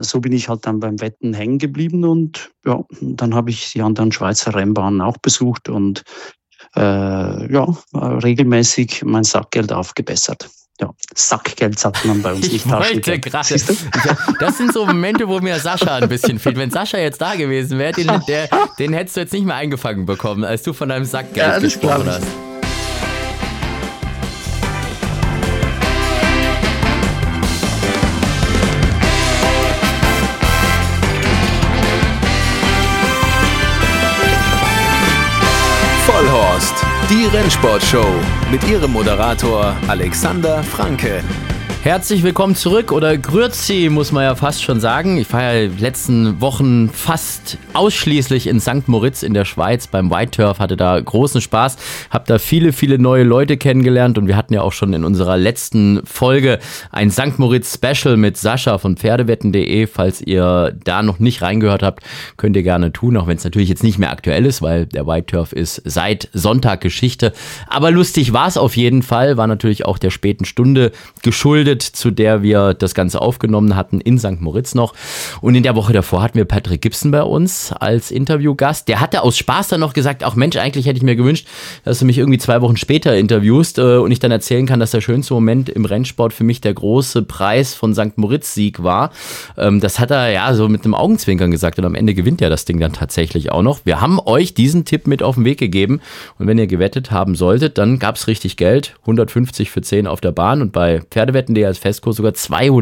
so bin ich halt dann beim Wetten hängen geblieben und ja, dann habe ich die anderen Schweizer Rennbahnen auch besucht und regelmäßig mein Sackgeld aufgebessert. Ja, Sackgeld sagt man bei uns nicht. Ich wollte gerade. Das sind so Momente, wo mir Sascha ein bisschen fehlt. Wenn Sascha jetzt da gewesen wäre, den hättest du jetzt nicht mehr eingefangen bekommen, als du von deinem Sackgeld gesprochen hast. Vollhorst, die Rennsportshow mit ihrem Moderator Alexander Franke. Herzlich willkommen zurück oder Grüezi, muss man ja fast schon sagen. Ich war ja die letzten Wochen fast ausschließlich in St. Moritz in der Schweiz beim White Turf, hatte da großen Spaß, habe da viele neue Leute kennengelernt und wir hatten ja auch schon in unserer letzten Folge ein St. Moritz Special mit Sascha von Pferdewetten.de. Falls ihr da noch nicht reingehört habt, könnt ihr gerne tun, auch wenn es natürlich jetzt nicht mehr aktuell ist, weil der White Turf ist seit Sonntag Geschichte. Aber lustig war es auf jeden Fall, war natürlich auch der späten Stunde geschuldet, zu der wir das Ganze aufgenommen hatten in St. Moritz noch. Und in der Woche davor hatten wir Patrick Gibson bei uns als Interviewgast. Der hatte aus Spaß dann noch gesagt, ach Mensch, eigentlich hätte ich mir gewünscht, dass du mich irgendwie 2 Wochen später interviewst und ich dann erzählen kann, dass der schönste Moment im Rennsport für mich der große Preis von St. Moritz-Sieg war. Das hat er ja so mit einem Augenzwinkern gesagt und am Ende gewinnt er das Ding dann tatsächlich auch noch. Wir haben euch diesen Tipp mit auf den Weg gegeben und wenn ihr gewettet haben solltet, dann gab es richtig Geld. 150 für 10 auf der Bahn und bei Pferdewetten.de als Festkurs sogar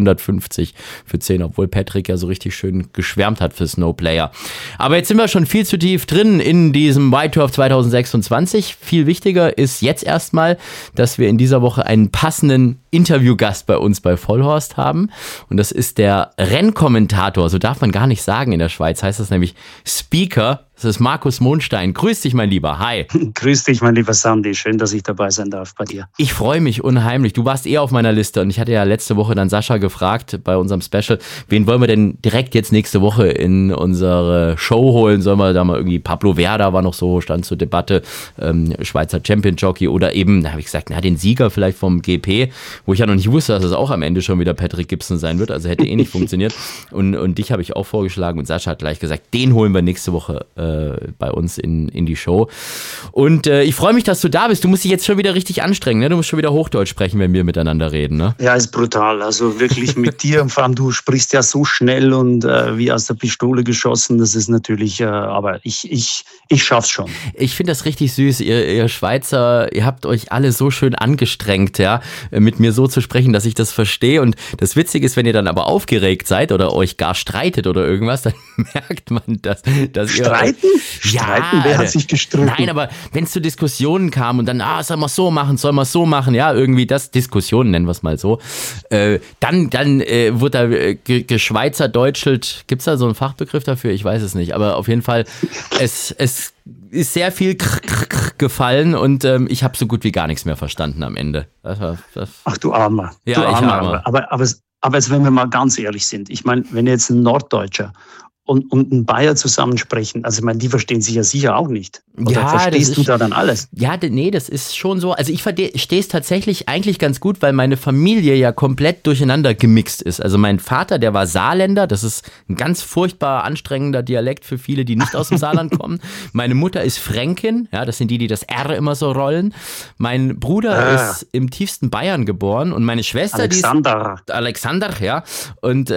250 für 10, obwohl Patrick ja so richtig schön geschwärmt hat für Snowplayer. Aber jetzt sind wir schon viel zu tief drin in diesem White Turf 2026. Viel wichtiger ist jetzt erstmal, dass wir in dieser Woche einen passenden Interviewgast bei uns bei Vollhorst haben und das ist der Rennkommentator, so darf man gar nicht sagen in der Schweiz, heißt das nämlich Speaker. Das ist Markus Mohnstein. Grüß dich, mein Lieber. Hi. Grüß dich, mein lieber Sandy. Schön, dass ich dabei sein darf bei dir. Ich freue mich unheimlich. Du warst auf meiner Liste und ich hatte ja letzte Woche dann Sascha gefragt bei unserem Special, wen wollen wir denn direkt jetzt nächste Woche in unsere Show holen? Sollen wir da mal irgendwie, Pablo Werder war noch so, stand zur Debatte, Schweizer Champion Jockey oder eben, da habe ich gesagt, den Sieger vielleicht vom GP, wo ich ja noch nicht wusste, dass es auch am Ende schon wieder Patrick Gibson sein wird, also hätte nicht funktioniert. Und dich habe ich auch vorgeschlagen und Sascha hat gleich gesagt, den holen wir nächste Woche bei uns in die Show. Und ich freue mich, dass du da bist. Du musst dich jetzt schon wieder richtig anstrengen, ne? Du musst schon wieder Hochdeutsch sprechen, wenn wir miteinander reden, ne? Ja, ist brutal. Also wirklich mit dir, vor allem du sprichst ja so schnell und wie aus der Pistole geschossen. Das ist natürlich, aber ich schaff's schon. Ich finde das richtig süß. Ihr Schweizer, ihr habt euch alle so schön angestrengt, ja, mit mir so zu sprechen, dass ich das verstehe. Und das Witzige ist, wenn ihr dann aber aufgeregt seid oder euch gar streitet oder irgendwas, dann merkt man, dass ihr... Streiten? Streiten? Wer hat sich gestritten? Nein, aber wenn es zu Diskussionen kam und dann, soll man so machen, ja, irgendwie das, Diskussionen nennen wir es mal so, dann wird da geschweizerdeutschelt, gibt es da so einen Fachbegriff dafür? Ich weiß es nicht, aber auf jeden Fall, es ist sehr viel gefallen und ich habe so gut wie gar nichts mehr verstanden am Ende. Ach du Armer. Ja, du Armer. Aber jetzt, wenn wir mal ganz ehrlich sind, ich meine, wenn jetzt ein Norddeutscher und ein Bayer zusammensprechen, also ich meine, die verstehen sich ja sicher auch nicht. Oder verstehst du da dann alles? Ja, nee, das ist schon so. Also ich verstehe es tatsächlich eigentlich ganz gut, weil meine Familie ja komplett durcheinander gemixt ist. Also mein Vater, der war Saarländer, das ist ein ganz furchtbar anstrengender Dialekt für viele, die nicht aus dem Saarland kommen. Meine Mutter ist Fränkin, ja, das sind die das R immer so rollen. Mein Bruder ist im tiefsten Bayern geboren und meine Schwester, Alexander, ja. Und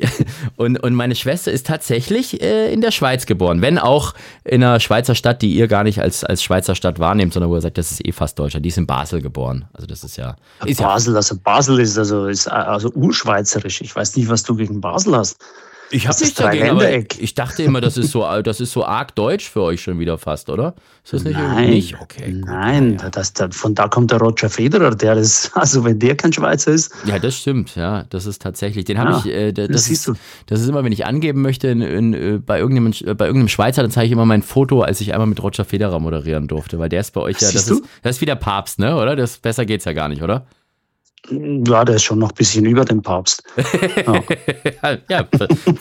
meine Schwester ist tatsächlich in der Schweiz geboren, wenn auch in einer Schweizer Stadt, die ihr gar nicht als Schweizer Stadt wahrnehmt, sondern wo ihr sagt, das ist fast Deutschland. Die ist in Basel geboren. Also das ist ja... Basel ist urschweizerisch. Ich weiß nicht, was du gegen Basel hast. Ich habe nichts dagegen, aber ich dachte immer, das ist so arg deutsch für euch schon wieder fast, oder? Ist das nicht irgendwie nicht? Okay, gut, nein, ja. Von da kommt der Roger Federer, der ist, also wenn der kein Schweizer ist. Ja, das stimmt, ja, das ist tatsächlich, den habe ich, das ist immer, wenn ich angeben möchte bei irgendeinem Schweizer, dann zeige ich immer mein Foto, als ich einmal mit Roger Federer moderieren durfte, weil der ist bei euch ja, das ist wie der Papst, ne, oder? Besser geht's ja gar nicht, oder? Ja, der ist schon noch ein bisschen über dem Papst. Ja, klar.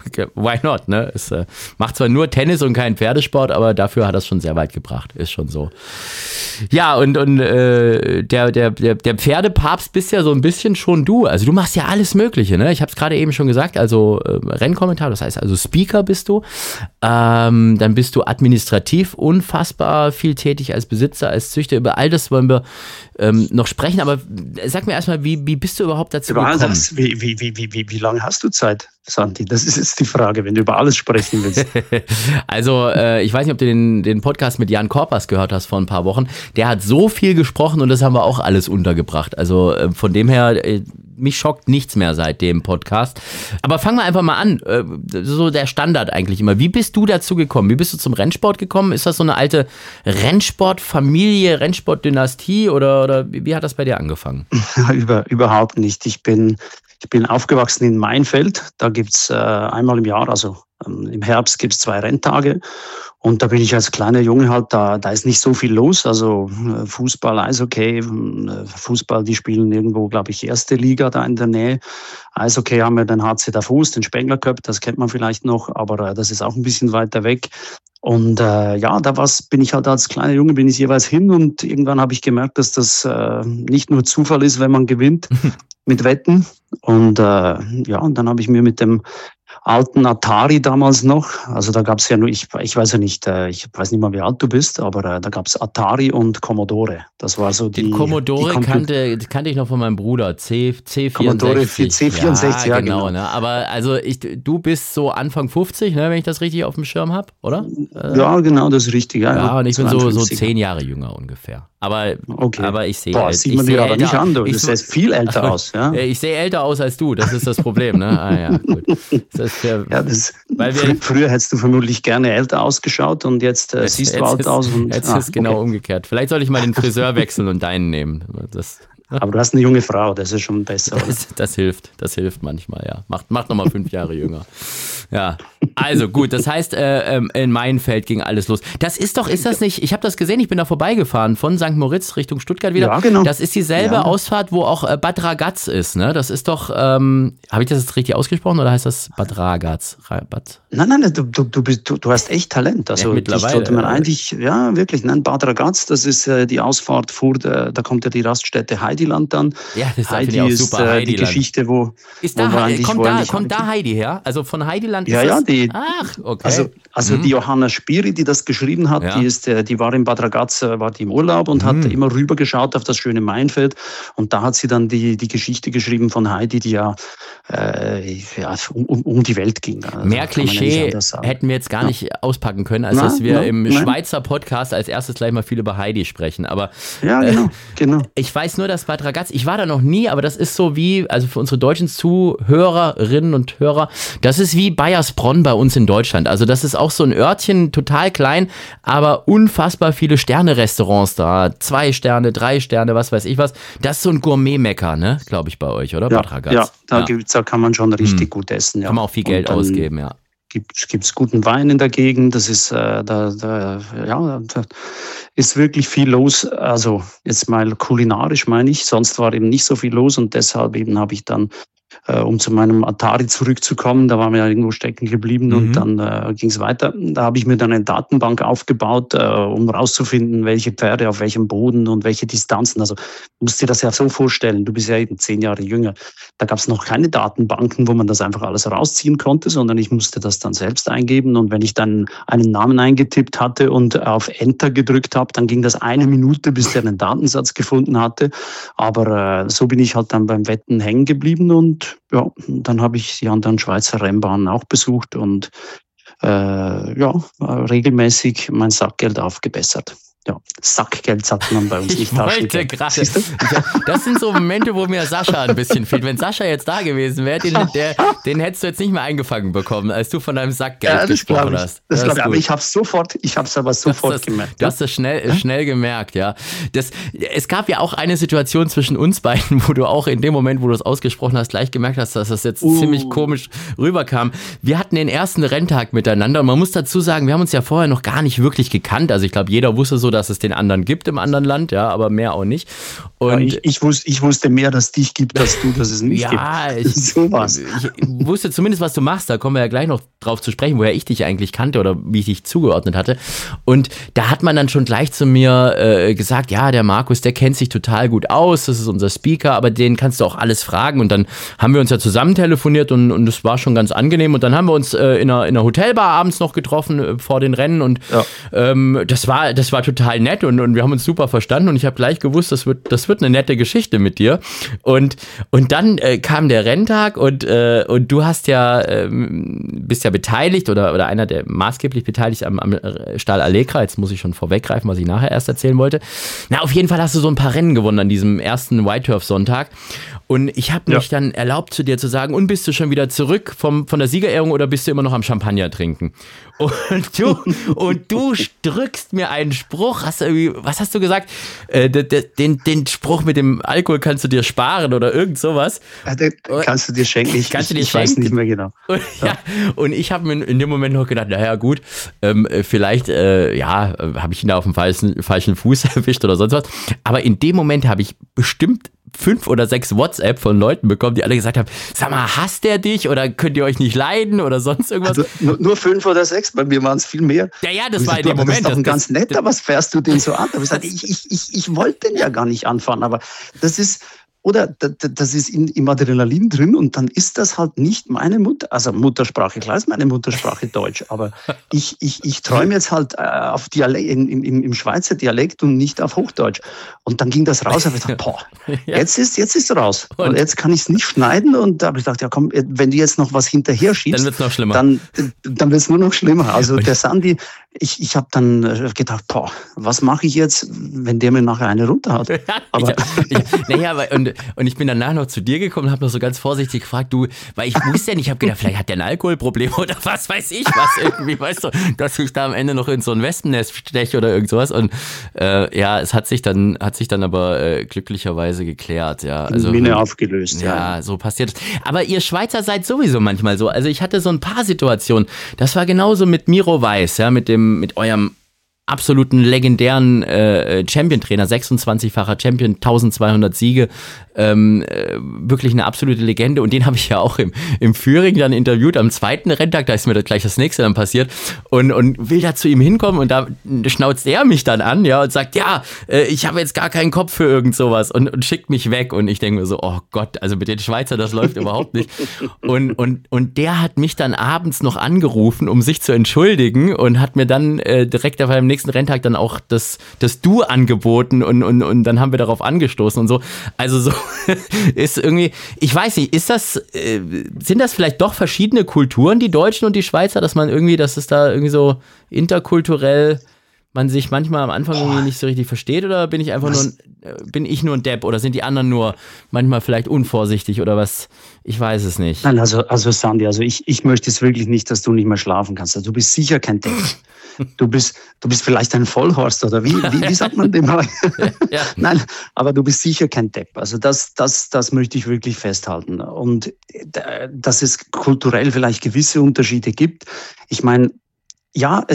why not, ne? Es macht zwar nur Tennis und keinen Pferdesport, aber dafür hat er es schon sehr weit gebracht, ist schon so. Ja, und der Pferdepapst bist ja so ein bisschen schon du, also du machst ja alles Mögliche, ne? Ich habe es gerade eben schon gesagt, also Rennkommentator, das heißt also Speaker bist du, dann bist du administrativ unfassbar viel tätig als Besitzer, als Züchter, über all das wollen wir noch sprechen, aber sag mir erstmal, wie bist du überhaupt dazu gekommen? Wie lange hast du Zeit, Santi? Das ist jetzt die Frage, wenn du über alles sprechen willst. Also, ich weiß nicht, ob du den Podcast mit Jan Korpas gehört hast vor ein paar Wochen. Der hat so viel gesprochen und das haben wir auch alles untergebracht. Also von dem her, mich schockt nichts mehr seit dem Podcast. Aber fangen wir einfach mal an. So der Standard eigentlich immer. Wie bist du dazu gekommen? Wie bist du zum Rennsport gekommen? Ist das so eine alte Rennsportfamilie, Rennsportdynastie oder wie hat das bei dir angefangen? Überhaupt nicht. Ich bin aufgewachsen in Mainfeld. Da gibt es einmal im Jahr, also im Herbst gibt es 2 Renntage. Und da bin ich als kleiner Junge halt, da ist nicht so viel los. Also Fußball, Eishockey, Fußball, die spielen irgendwo, glaube ich, 1. Liga da in der Nähe. Eishockey haben wir den HC Davos, den Spengler Cup, das kennt man vielleicht noch, aber das ist auch ein bisschen weiter weg. Und bin ich halt als kleiner Junge, bin ich jeweils hin und irgendwann habe ich gemerkt, dass das nicht nur Zufall ist, wenn man gewinnt mit Wetten. Und und dann habe ich mir mit dem alten Atari damals noch, also da gab es ja nur, ich weiß ja nicht, ich weiß nicht mal, wie alt du bist, aber da gab es Atari und Commodore. Das war so den Commodore kannte ich noch von meinem Bruder, C64. Commodore C64, ja genau. Ne? Aber also du bist so Anfang 50, ne, wenn ich das richtig auf dem Schirm habe, oder? Ja, genau, das ist richtig. Ja, und ich bin so 10 Jahre jünger ungefähr. Aber ich sehe sieht man dir aber nicht an, du siehst viel älter aus. Ja? Ich sehe älter aus als du, das ist das Problem. Ne? Ah ja, gut. Früher hättest du vermutlich gerne älter ausgeschaut und jetzt siehst du alt aus. Jetzt ist genau umgekehrt. Vielleicht soll ich mal den Friseur wechseln und deinen nehmen. Aber du hast eine junge Frau, das ist schon besser. Das hilft manchmal, ja. Macht nochmal 5 Jahre jünger. Ja, also gut, das heißt, in Mainfeld ging alles los. Ist das nicht, ich habe das gesehen, ich bin da vorbeigefahren von St. Moritz Richtung Stuttgart wieder. Ja, genau. Das ist dieselbe Ausfahrt, wo auch Bad Ragaz ist, ne? Das ist doch, habe ich das jetzt richtig ausgesprochen oder heißt das Bad Ragaz? Nein, du hast echt Talent. Also ja, mittlerweile. Sollte man eigentlich, ja wirklich, Bad Ragaz, das ist die Ausfahrt da kommt ja die Raststätte Heidiland dann. Ja, das Heidi auch ist super, Heidiland. Die Geschichte, kommt da Heidi her? Also von Heidiland ist Ach, okay. Also die Johanna Spiri, die das geschrieben hat, die war in Bad Ragaz, war die im Urlaub und hat immer rübergeschaut auf das schöne Mainfeld und da hat sie dann die Geschichte geschrieben von Heidi, die um die Welt ging. Also mehr Klischee hätten wir jetzt gar nicht auspacken können, als dass wir im Schweizer Podcast als erstes gleich mal viel über Heidi sprechen. Aber genau. Ich weiß nur, dass Bad Ragaz, ich war da noch nie, aber das ist so wie, also für unsere deutschen Zuhörerinnen und Hörer, das ist wie Bayersbronn bei uns in Deutschland. Also das ist auch so ein Örtchen, total klein, aber unfassbar viele Sterne-Restaurants da. 2 Sterne, 3 Sterne, was weiß ich was. Das ist so ein Gourmet-Mecker, ne, glaube ich, bei euch, oder? Bad Ragaz. Ja, da kann man schon richtig gut essen. Ja. Kann man auch viel Geld ausgeben, ja. Gibt's guten Wein in der Gegend, das ist da ist wirklich viel los, also jetzt mal kulinarisch meine ich, sonst war eben nicht so viel los und deshalb eben habe ich dann, um zu meinem Atari zurückzukommen, da waren wir ja irgendwo stecken geblieben und dann ging es weiter. Da habe ich mir dann eine Datenbank aufgebaut, um rauszufinden, welche Pferde auf welchem Boden und welche Distanzen. Also musst dir das ja so vorstellen, du bist ja eben 10 Jahre jünger. Da gab es noch keine Datenbanken, wo man das einfach alles rausziehen konnte, sondern ich musste das dann selbst eingeben und wenn ich dann einen Namen eingetippt hatte und auf Enter gedrückt habe, dann ging das 1 Minute, bis der einen Datensatz gefunden hatte. Aber so bin ich halt dann beim Wetten hängen geblieben und dann habe ich die anderen Schweizer Rennbahnen auch besucht und regelmäßig mein Sackgeld aufgebessert. Ja, Sackgeld sagt man bei uns nicht. Das sind so Momente, wo mir Sascha ein bisschen fehlt. Wenn Sascha jetzt da gewesen wäre, den hättest du jetzt nicht mehr eingefangen bekommen, als du von deinem Sackgeld gesprochen hast. Das glaube ich, aber ich habe es aber sofort gemerkt. Du hast das schnell gemerkt, ja. Es gab ja auch eine Situation zwischen uns beiden, wo du auch in dem Moment, wo du es ausgesprochen hast, gleich gemerkt hast, dass das jetzt ziemlich komisch rüberkam. Wir hatten den ersten Renntag miteinander und man muss dazu sagen, wir haben uns ja vorher noch gar nicht wirklich gekannt. Also ich glaube, jeder wusste so, dass es den anderen gibt im anderen Land, ja, aber mehr auch nicht. Und ja, ich wusste mehr, dass es dich gibt, als du, dass es nicht gibt. Ja, ich wusste zumindest, was du machst. Da kommen wir ja gleich noch drauf zu sprechen, woher ich dich eigentlich kannte oder wie ich dich zugeordnet hatte. Und da hat man dann schon gleich zu mir gesagt, ja, der Markus, der kennt sich total gut aus, das ist unser Speaker, aber den kannst du auch alles fragen. Und dann haben wir uns ja zusammen telefoniert und das war schon ganz angenehm. Und dann haben wir uns in einer Hotelbar abends noch getroffen vor den Rennen und das war total nett und wir haben uns super verstanden und ich habe gleich gewusst, das wird eine nette Geschichte mit dir. Und dann kam der Renntag und du hast bist ja beteiligt oder einer der maßgeblich beteiligt am Stahl Allegra. Jetzt muss ich schon vorweggreifen, was ich nachher erst erzählen wollte. Na, auf jeden Fall hast du so ein paar Rennen gewonnen an diesem ersten White Turf Sonntag. Und ich habe mich dann erlaubt, zu dir zu sagen, und bist du schon wieder zurück von der Siegerehrung oder bist du immer noch am Champagner trinken? Und du drückst mir einen Spruch. Was hast du gesagt? Den Spruch mit dem Alkohol kannst du dir sparen oder irgend sowas. Kannst du dir schenken? Ich weiß nicht mehr genau. Und ich habe mir in dem Moment noch gedacht, naja gut, vielleicht habe ich ihn da auf dem falschen Fuß erwischt oder sonst was. Aber in dem Moment habe ich bestimmt 5 oder 6 WhatsApp von Leuten bekommen, die alle gesagt haben, sag mal, hasst der dich oder könnt ihr euch nicht leiden oder sonst irgendwas? Also nur 5 oder 6, bei mir waren es viel mehr. Ja, das war in dem Moment. Das ist doch ganz nett, aber was fährst du den so an? Da habe ich gesagt, ich wollte den ja gar nicht anfahren, aber das ist im Adrenalin drin und dann ist das halt nicht meine Muttersprache, klar ist meine Muttersprache Deutsch, aber ich träume jetzt halt auf im Schweizer Dialekt und nicht auf Hochdeutsch. Und dann ging das raus, habe ich gedacht, jetzt ist raus. Und jetzt kann ich es nicht schneiden und da habe ich gedacht, ja komm, wenn du jetzt noch was hinterher schiebst, dann wird es noch schlimmer. Dann wird es nur noch schlimmer. Also der Sandy, ich habe dann gedacht, was mache ich jetzt, wenn der mir nachher eine runter hat? Aber und ich bin danach noch zu dir gekommen und habe noch so ganz vorsichtig gefragt, weil ich wusste ja nicht, ich habe gedacht, vielleicht hat der ein Alkoholproblem oder was weiß ich was irgendwie, weißt du, dass ich da am Ende noch in so ein Wespennest steche oder irgend sowas und es hat sich dann aber glücklicherweise geklärt, ja. Also Minne aufgelöst, ja. So passiert es. Aber ihr Schweizer seid sowieso manchmal so, also ich hatte so ein paar Situationen, das war genauso mit Miro Weiß, ja, mit eurem absoluten legendären Champion-Trainer, 26-facher Champion, 1200 Siege, wirklich eine absolute Legende und den habe ich ja auch im Führing dann interviewt, am zweiten Renntag, da ist mir gleich das nächste dann passiert und will da zu ihm hinkommen und da schnauzt er mich dann an, ja, und sagt, ich habe jetzt gar keinen Kopf für irgend sowas und schickt mich weg und ich denke mir so, oh Gott, also mit den Schweizer, das läuft überhaupt nicht und der hat mich dann abends noch angerufen, um sich zu entschuldigen und hat mir dann direkt auf einem nächsten Renntag dann auch das Du angeboten und dann haben wir darauf angestoßen und so. Also so ist irgendwie, ich weiß nicht, sind das vielleicht doch verschiedene Kulturen, die Deutschen und die Schweizer, dass es da irgendwie so interkulturell man sich manchmal am Anfang irgendwie nicht so richtig versteht oder bin ich nur ein Depp oder sind die anderen nur manchmal vielleicht unvorsichtig oder was? Ich weiß es nicht. Nein, also Sandy, ich möchte es wirklich nicht, dass du nicht mehr schlafen kannst. Also, du bist sicher kein Depp. Du bist vielleicht ein Vollhorst oder wie sagt man dem? Ja. Nein, aber du bist sicher kein Depp. Also das möchte ich wirklich festhalten. Und dass es kulturell vielleicht gewisse Unterschiede gibt. Ich meine, ja,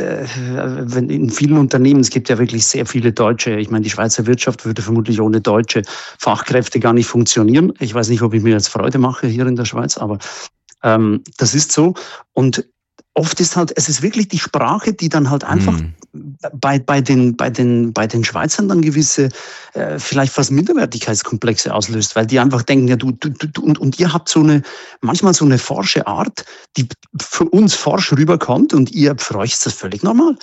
wenn in vielen Unternehmen, es gibt ja wirklich sehr viele Deutsche. Ich meine, die Schweizer Wirtschaft würde vermutlich ohne deutsche Fachkräfte gar nicht funktionieren. Ich weiß nicht, ob ich mir jetzt Freude mache hier in der Schweiz, aber das ist so. Und oft ist es ist wirklich die Sprache, die dann halt einfach bei den Schweizern dann gewisse, vielleicht fast Minderwertigkeitskomplexe auslöst, weil die einfach denken, ja, du und ihr habt manchmal so eine forsche Art, die für uns forsch rüberkommt und für euch ist das völlig normal.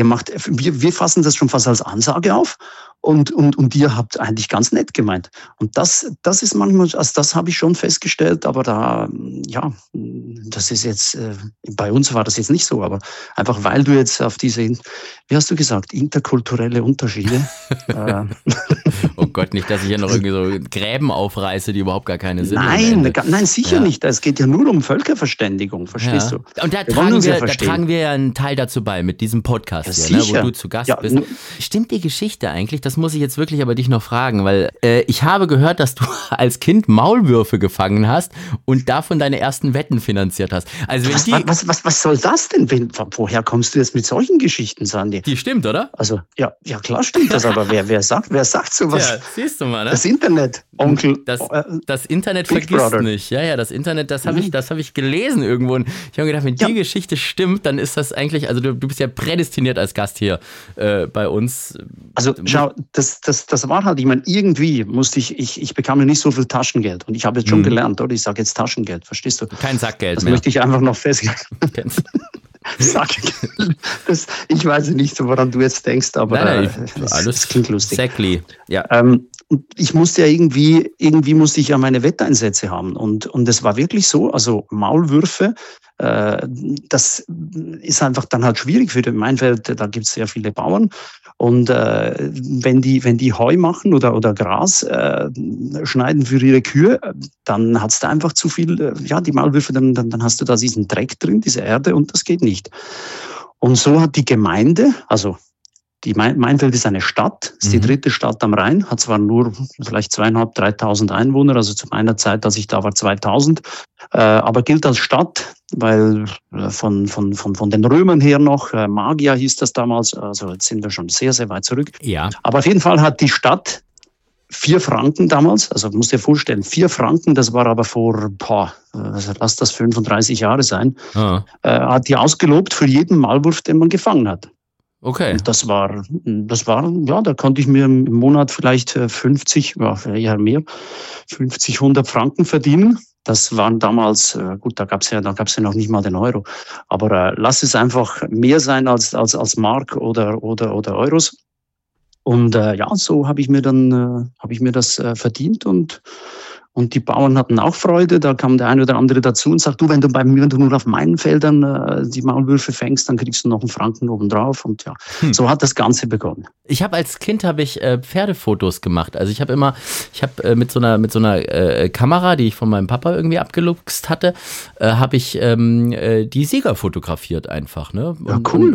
Wir fassen das schon fast als Ansage auf und ihr habt eigentlich ganz nett gemeint. Und das ist manchmal, also das habe ich schon festgestellt, aber das ist jetzt, bei uns war das jetzt nicht so, aber einfach weil du jetzt auf diese, wie hast du gesagt, interkulturelle Unterschiede. Oh Gott, nicht, dass ich hier noch irgendwie so Gräben aufreiße, die überhaupt gar keine sind. Nein, sicher nicht. Es geht ja nur um Völkerverständigung, verstehst du? Und da tragen wir ja einen Teil dazu bei mit diesem Podcast, hier, wo du zu Gast bist. Stimmt die Geschichte eigentlich, dass das muss ich jetzt wirklich aber dich noch fragen, weil ich habe gehört, dass du als Kind Maulwürfe gefangen hast und davon deine ersten Wetten finanziert hast. Also wenn was soll das denn? Woher kommst du jetzt mit solchen Geschichten, Sandy? Die stimmt, oder? Also, ja klar stimmt das, aber wer sagt sowas? Ja, siehst du mal, ne? Das Internet, Onkel. Das Internet Big vergisst Brother. nicht. Ja, das Internet, das habe ich gelesen irgendwo. Und ich habe gedacht, wenn die Geschichte stimmt, dann ist das eigentlich, also du bist ja prädestiniert als Gast hier bei uns. Also schau, das war halt, ich meine, irgendwie musste ich bekam ja nicht so viel Taschengeld. Und ich habe jetzt schon gelernt, oder? Ich sage jetzt Taschengeld, verstehst du? Kein Sackgeld das mehr. Das möchte ich einfach noch feststellen. Sackgeld. Ich weiß nicht, woran du jetzt denkst, aber das klingt lustig. Exactly. Ja. Ich musste ja irgendwie musste ich ja meine Wetteinsätze haben. Und es war wirklich so, also Maulwürfe, das ist einfach dann halt schwierig für den Mainfeld, da gibt es sehr viele Bauern. Und wenn die Heu machen oder Gras schneiden für ihre Kühe, dann hat es da einfach zu viel, die Maulwürfe, dann hast du da diesen Dreck drin, diese Erde, und das geht nicht. Und so hat die Gemeinde, also Mainfeld ist eine Stadt, ist die dritte Stadt am Rhein, hat zwar nur vielleicht 2.500, 3.000 Einwohner, also zu meiner Zeit, als ich da war, 2.000, aber gilt als Stadt, weil von den Römern her noch, Magia hieß das damals, also jetzt sind wir schon sehr, sehr weit zurück. Ja. Aber auf jeden Fall hat die Stadt 4 Franken damals, also musst dir vorstellen, 4 Franken, das war aber vor, lass das 35 Jahre sein, hat die ausgelobt für jeden Maulwurf, den man gefangen hat. Okay. Und das war, da konnte ich mir im Monat vielleicht 50, eher mehr, 50, 100 Franken verdienen. Das waren damals, da gab's ja noch nicht mal den Euro. Aber lass es einfach mehr sein als Mark oder Euros. Und so habe ich mir das verdient und die Bauern hatten auch Freude. Da kam der eine oder andere dazu und sagt, wenn du nur auf meinen Feldern die Maulwürfe fängst, dann kriegst du noch einen Franken obendrauf. Und so hat das Ganze begonnen. Ich habe als Kind Pferdefotos gemacht. Also ich habe mit so einer Kamera, die ich von meinem Papa irgendwie abgeluchst hatte, habe ich die Sieger fotografiert einfach. Ne? Cool.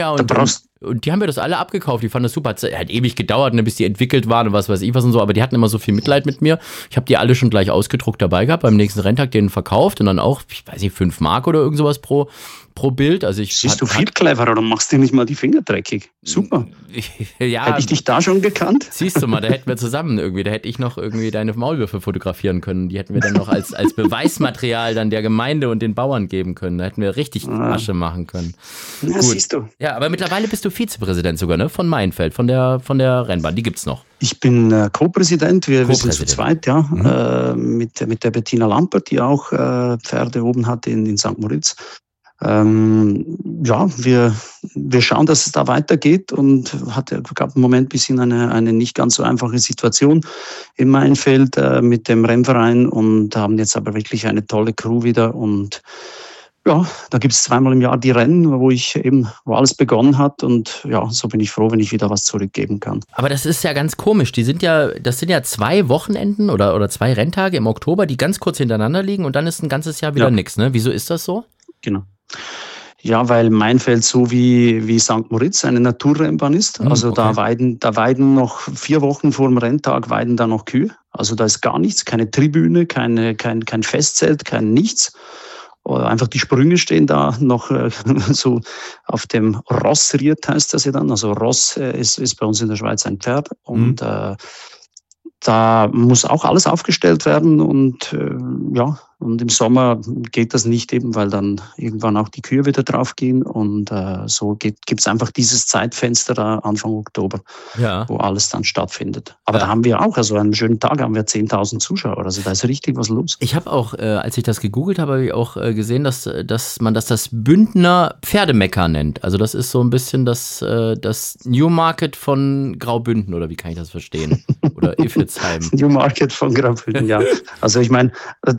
Und die haben mir das alle abgekauft, die fanden das super. Hat ewig gedauert, bis die entwickelt waren und was weiß ich was und so, aber die hatten immer so viel Mitleid mit mir. Ich habe die alle schon gleich ausgedruckt dabei gehabt, beim nächsten Renntag denen verkauft und dann auch, ich weiß nicht, 5 Mark oder irgend sowas pro Bild. Also Siehst du viel cleverer, dann machst du nicht mal die Finger dreckig. Super. Ja, hätte ich dich da schon gekannt? Siehst du mal, da hätten wir zusammen da hätte ich noch irgendwie deine Maulwürfe fotografieren können. Die hätten wir dann noch als Beweismaterial dann der Gemeinde und den Bauern geben können. Da hätten wir richtig Asche machen können. Ja, siehst du. Ja, aber mittlerweile bist du Vizepräsident sogar, ne? Von Mainfeld, von der Rennbahn. Die gibt's noch. Ich bin Co-Präsident. Wir sind zu zweit, mit der Bettina Lampert, die auch Pferde oben hat in St. Moritz. Wir schauen, dass es da weitergeht und gab im Moment ein bisschen eine nicht ganz so einfache Situation im Mainfeld mit dem Rennverein und haben jetzt aber wirklich eine tolle Crew wieder und da gibt es 2-mal im Jahr die Rennen, wo alles begonnen hat und so bin ich froh, wenn ich wieder was zurückgeben kann. Aber das ist ja ganz komisch. Das sind ja 2 Wochenenden oder 2 Renntage im Oktober, die ganz kurz hintereinander liegen und dann ist ein ganzes Jahr wieder nichts, ne? Wieso ist das so? Genau. Ja, weil Mainfeld so wie St. Moritz eine Naturrennbahn ist. Also okay. Da weiden noch 4 Wochen vor dem Renntag weiden da noch Kühe. Also da ist gar nichts, keine Tribüne, kein Festzelt, kein nichts. Einfach die Sprünge stehen da noch so auf dem Rossried, heißt das ja dann. Also Ross ist bei uns in der Schweiz ein Pferd und da muss auch alles aufgestellt werden und und im Sommer geht das nicht eben, weil dann irgendwann auch die Kühe wieder draufgehen und so gibt's einfach dieses Zeitfenster da Anfang Oktober, wo alles dann stattfindet. Aber da haben wir auch, also einen schönen Tag haben wir 10.000 Zuschauer, also da ist richtig was los. Ich habe auch, als ich das gegoogelt habe, habe ich auch gesehen, dass man das Bündner Pferdemecker nennt. Also das ist so ein bisschen das Newmarket von Graubünden, oder wie kann ich das verstehen? Oder Iffelsheim. Newmarket von Graubünden, ja. Also ich meine, der Unterschied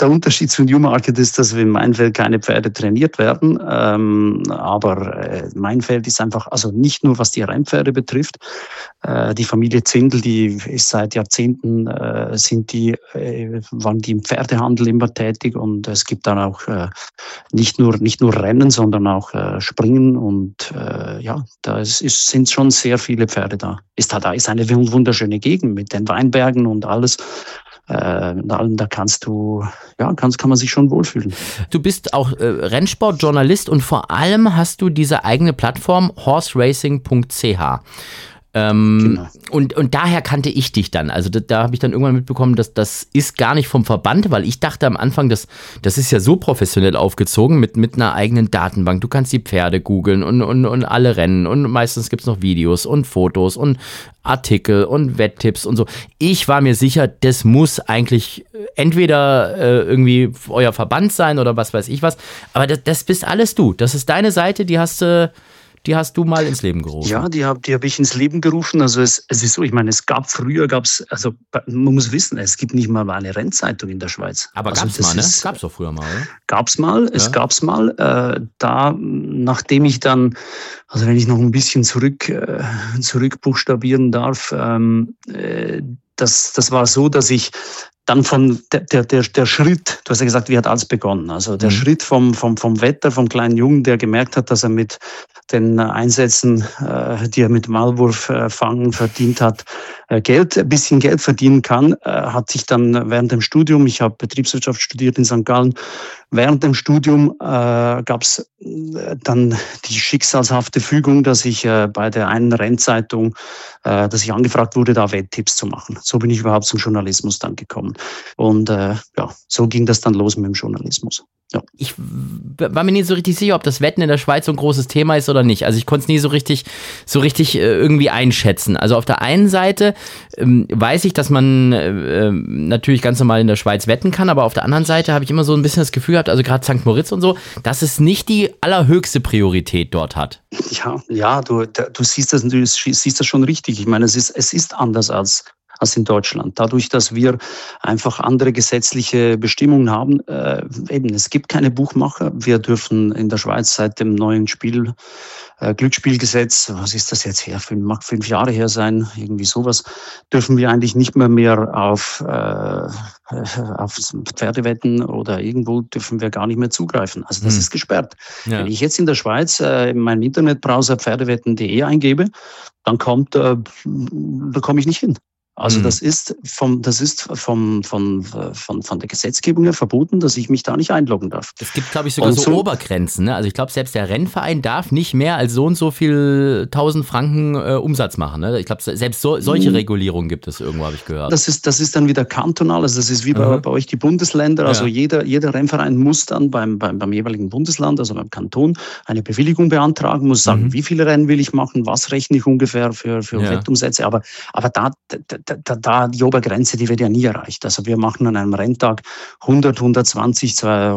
Unterschied zu Newmarket ist, dass in Meinfeld keine Pferde trainiert werden. Aber Meinfeld ist einfach, also nicht nur was die Rennpferde betrifft. Die Familie Zindel, die ist seit Jahrzehnten, waren die im Pferdehandel immer tätig, und es gibt dann auch nicht nur Rennen, sondern auch Springen, und sind schon sehr viele Pferde da. Da ist eine wunderschöne Gegend mit den Weinbergen und alles. Da kann man sich schon wohlfühlen. Du bist auch Rennsportjournalist, und vor allem hast du diese eigene Plattform horseracing.ch. Genau. Und daher kannte ich dich dann. Also da habe ich dann irgendwann mitbekommen, dass das ist gar nicht vom Verband, weil ich dachte am Anfang, das ist ja so professionell aufgezogen mit einer eigenen Datenbank. Du kannst die Pferde googeln und alle Rennen, und meistens gibt es noch Videos und Fotos und Artikel und Wetttipps und so. Ich war mir sicher, das muss eigentlich entweder irgendwie euer Verband sein oder was weiß ich was. Aber das bist alles du. Das ist deine Seite, die hast du mal ins Leben gerufen. Ja, die hab ich ins Leben gerufen. Also es ist so, ich meine, man muss wissen, es gibt nicht mal eine Rennzeitung in der Schweiz. Aber also gab's mal, ne? Gab's doch früher mal, oder? Gab's mal, es gab's mal. Nachdem ich dann, also wenn ich noch ein bisschen zurück buchstabieren darf, das war so, dass ich dann von der Schritt, du hast ja gesagt, wie hat alles begonnen? Also der Schritt vom Wetter, vom kleinen Jungen, der gemerkt hat, dass er mit den Einsätzen, die er mit Maulwurf fangen verdient hat, ein bisschen Geld verdienen kann, hat sich dann während dem Studium, ich habe Betriebswirtschaft studiert in St. Gallen, während dem Studium gab es dann die schicksalshafte Fügung, dass ich bei der einen Rennzeitung, dass ich angefragt wurde, da Wetttipps zu machen. So bin ich überhaupt zum Journalismus dann gekommen. Und so ging das dann los mit dem Journalismus. Ja. Ich war mir nie so richtig sicher, ob das Wetten in der Schweiz so ein großes Thema ist oder nicht. Also ich konnte es nie so richtig irgendwie einschätzen. Also auf der einen Seite weiß ich, dass man natürlich ganz normal in der Schweiz wetten kann, aber auf der anderen Seite habe ich immer so ein bisschen das Gefühl gehabt, also gerade St. Moritz und so, dass es nicht die allerhöchste Priorität dort hat. Ja, du siehst das schon richtig. Ich meine, es ist anders als in Deutschland. Dadurch, dass wir einfach andere gesetzliche Bestimmungen haben, es gibt keine Buchmacher. Wir dürfen in der Schweiz seit dem neuen Glücksspielgesetz, was ist das jetzt her, mag 5 Jahre her sein, irgendwie sowas, dürfen wir eigentlich nicht mehr auf Pferdewetten oder irgendwo dürfen wir gar nicht mehr zugreifen. Also das ist gesperrt. Ja. Wenn ich jetzt in der Schweiz in meinem Internetbrowser pferdewetten.de eingebe, dann komme ich nicht hin. Also das ist von der Gesetzgebung her verboten, dass ich mich da nicht einloggen darf. Es gibt, glaube ich, sogar so Obergrenzen. Ne? Also ich glaube, selbst der Rennverein darf nicht mehr als so und so viel 1000 Franken Umsatz machen. Ne? Ich glaube, selbst solche Regulierungen gibt es irgendwo, habe ich gehört. Das ist dann wieder kantonal. Also das ist wie bei euch die Bundesländer. Also jeder Rennverein muss dann beim jeweiligen Bundesland, also beim Kanton, eine Bewilligung beantragen, muss sagen, wie viele Rennen will ich machen, was rechne ich ungefähr für Wettumsätze. Aber da die Obergrenze, die wird ja nie erreicht. Also wir machen an einem Renntag 100, 120,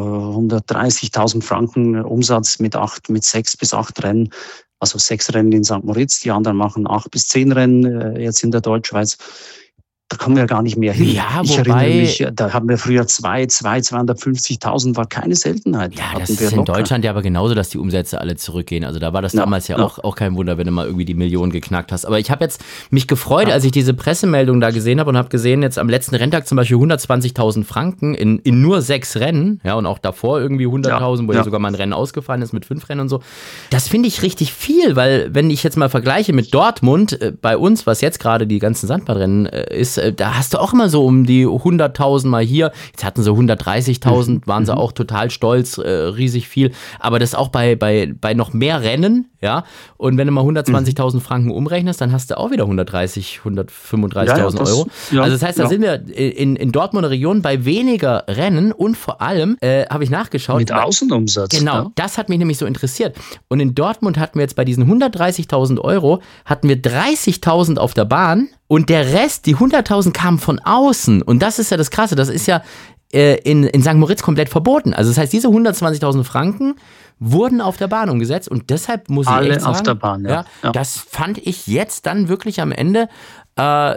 130.000 Franken Umsatz mit 6 bis 8 Rennen. Also 6 Rennen in St. Moritz, die anderen machen 8 bis 10 Rennen jetzt in der Deutschschweiz. Da kommen wir gar nicht mehr hin. Ja, ich erinnere mich, da haben wir früher 250.000, war keine Seltenheit. Ja, das ist in Deutschland ja aber genauso, dass die Umsätze alle zurückgehen. Also da war das damals ja auch kein Wunder, wenn du mal irgendwie die Millionen geknackt hast. Aber ich habe jetzt mich gefreut, als ich diese Pressemeldung da gesehen habe und habe gesehen, jetzt am letzten Renntag zum Beispiel 120.000 Franken in nur 6 Rennen. Ja, und auch davor irgendwie 100.000, wo ja sogar mal ein Rennen ausgefallen ist mit 5 Rennen und so. Das finde ich richtig viel, weil wenn ich jetzt mal vergleiche mit Dortmund, bei uns, was jetzt gerade die ganzen Sandbahnrennen ist, da hast du auch immer so um die 100.000 mal hier. Jetzt hatten sie 130.000, waren sie auch total stolz, riesig viel. Aber das auch bei noch mehr Rennen, ja. Und wenn du mal 120.000 Franken umrechnest, dann hast du auch wieder 135.000 Euro. Ja, also das heißt, da sind wir in Dortmunder Region bei weniger Rennen und vor allem habe ich nachgeschaut. Mit Außenumsatz. Genau, das hat mich nämlich so interessiert. Und in Dortmund hatten wir jetzt bei diesen 130.000 Euro, hatten wir 30.000 auf der Bahn. Und der Rest, die 100.000 kamen von außen. Und das ist ja das Krasse. Das ist ja in St. Moritz komplett verboten. Also das heißt, diese 120.000 Franken wurden auf der Bahn umgesetzt. Und deshalb muss ich echt sagen, auf der Bahn, ja. Das fand ich jetzt dann wirklich am Ende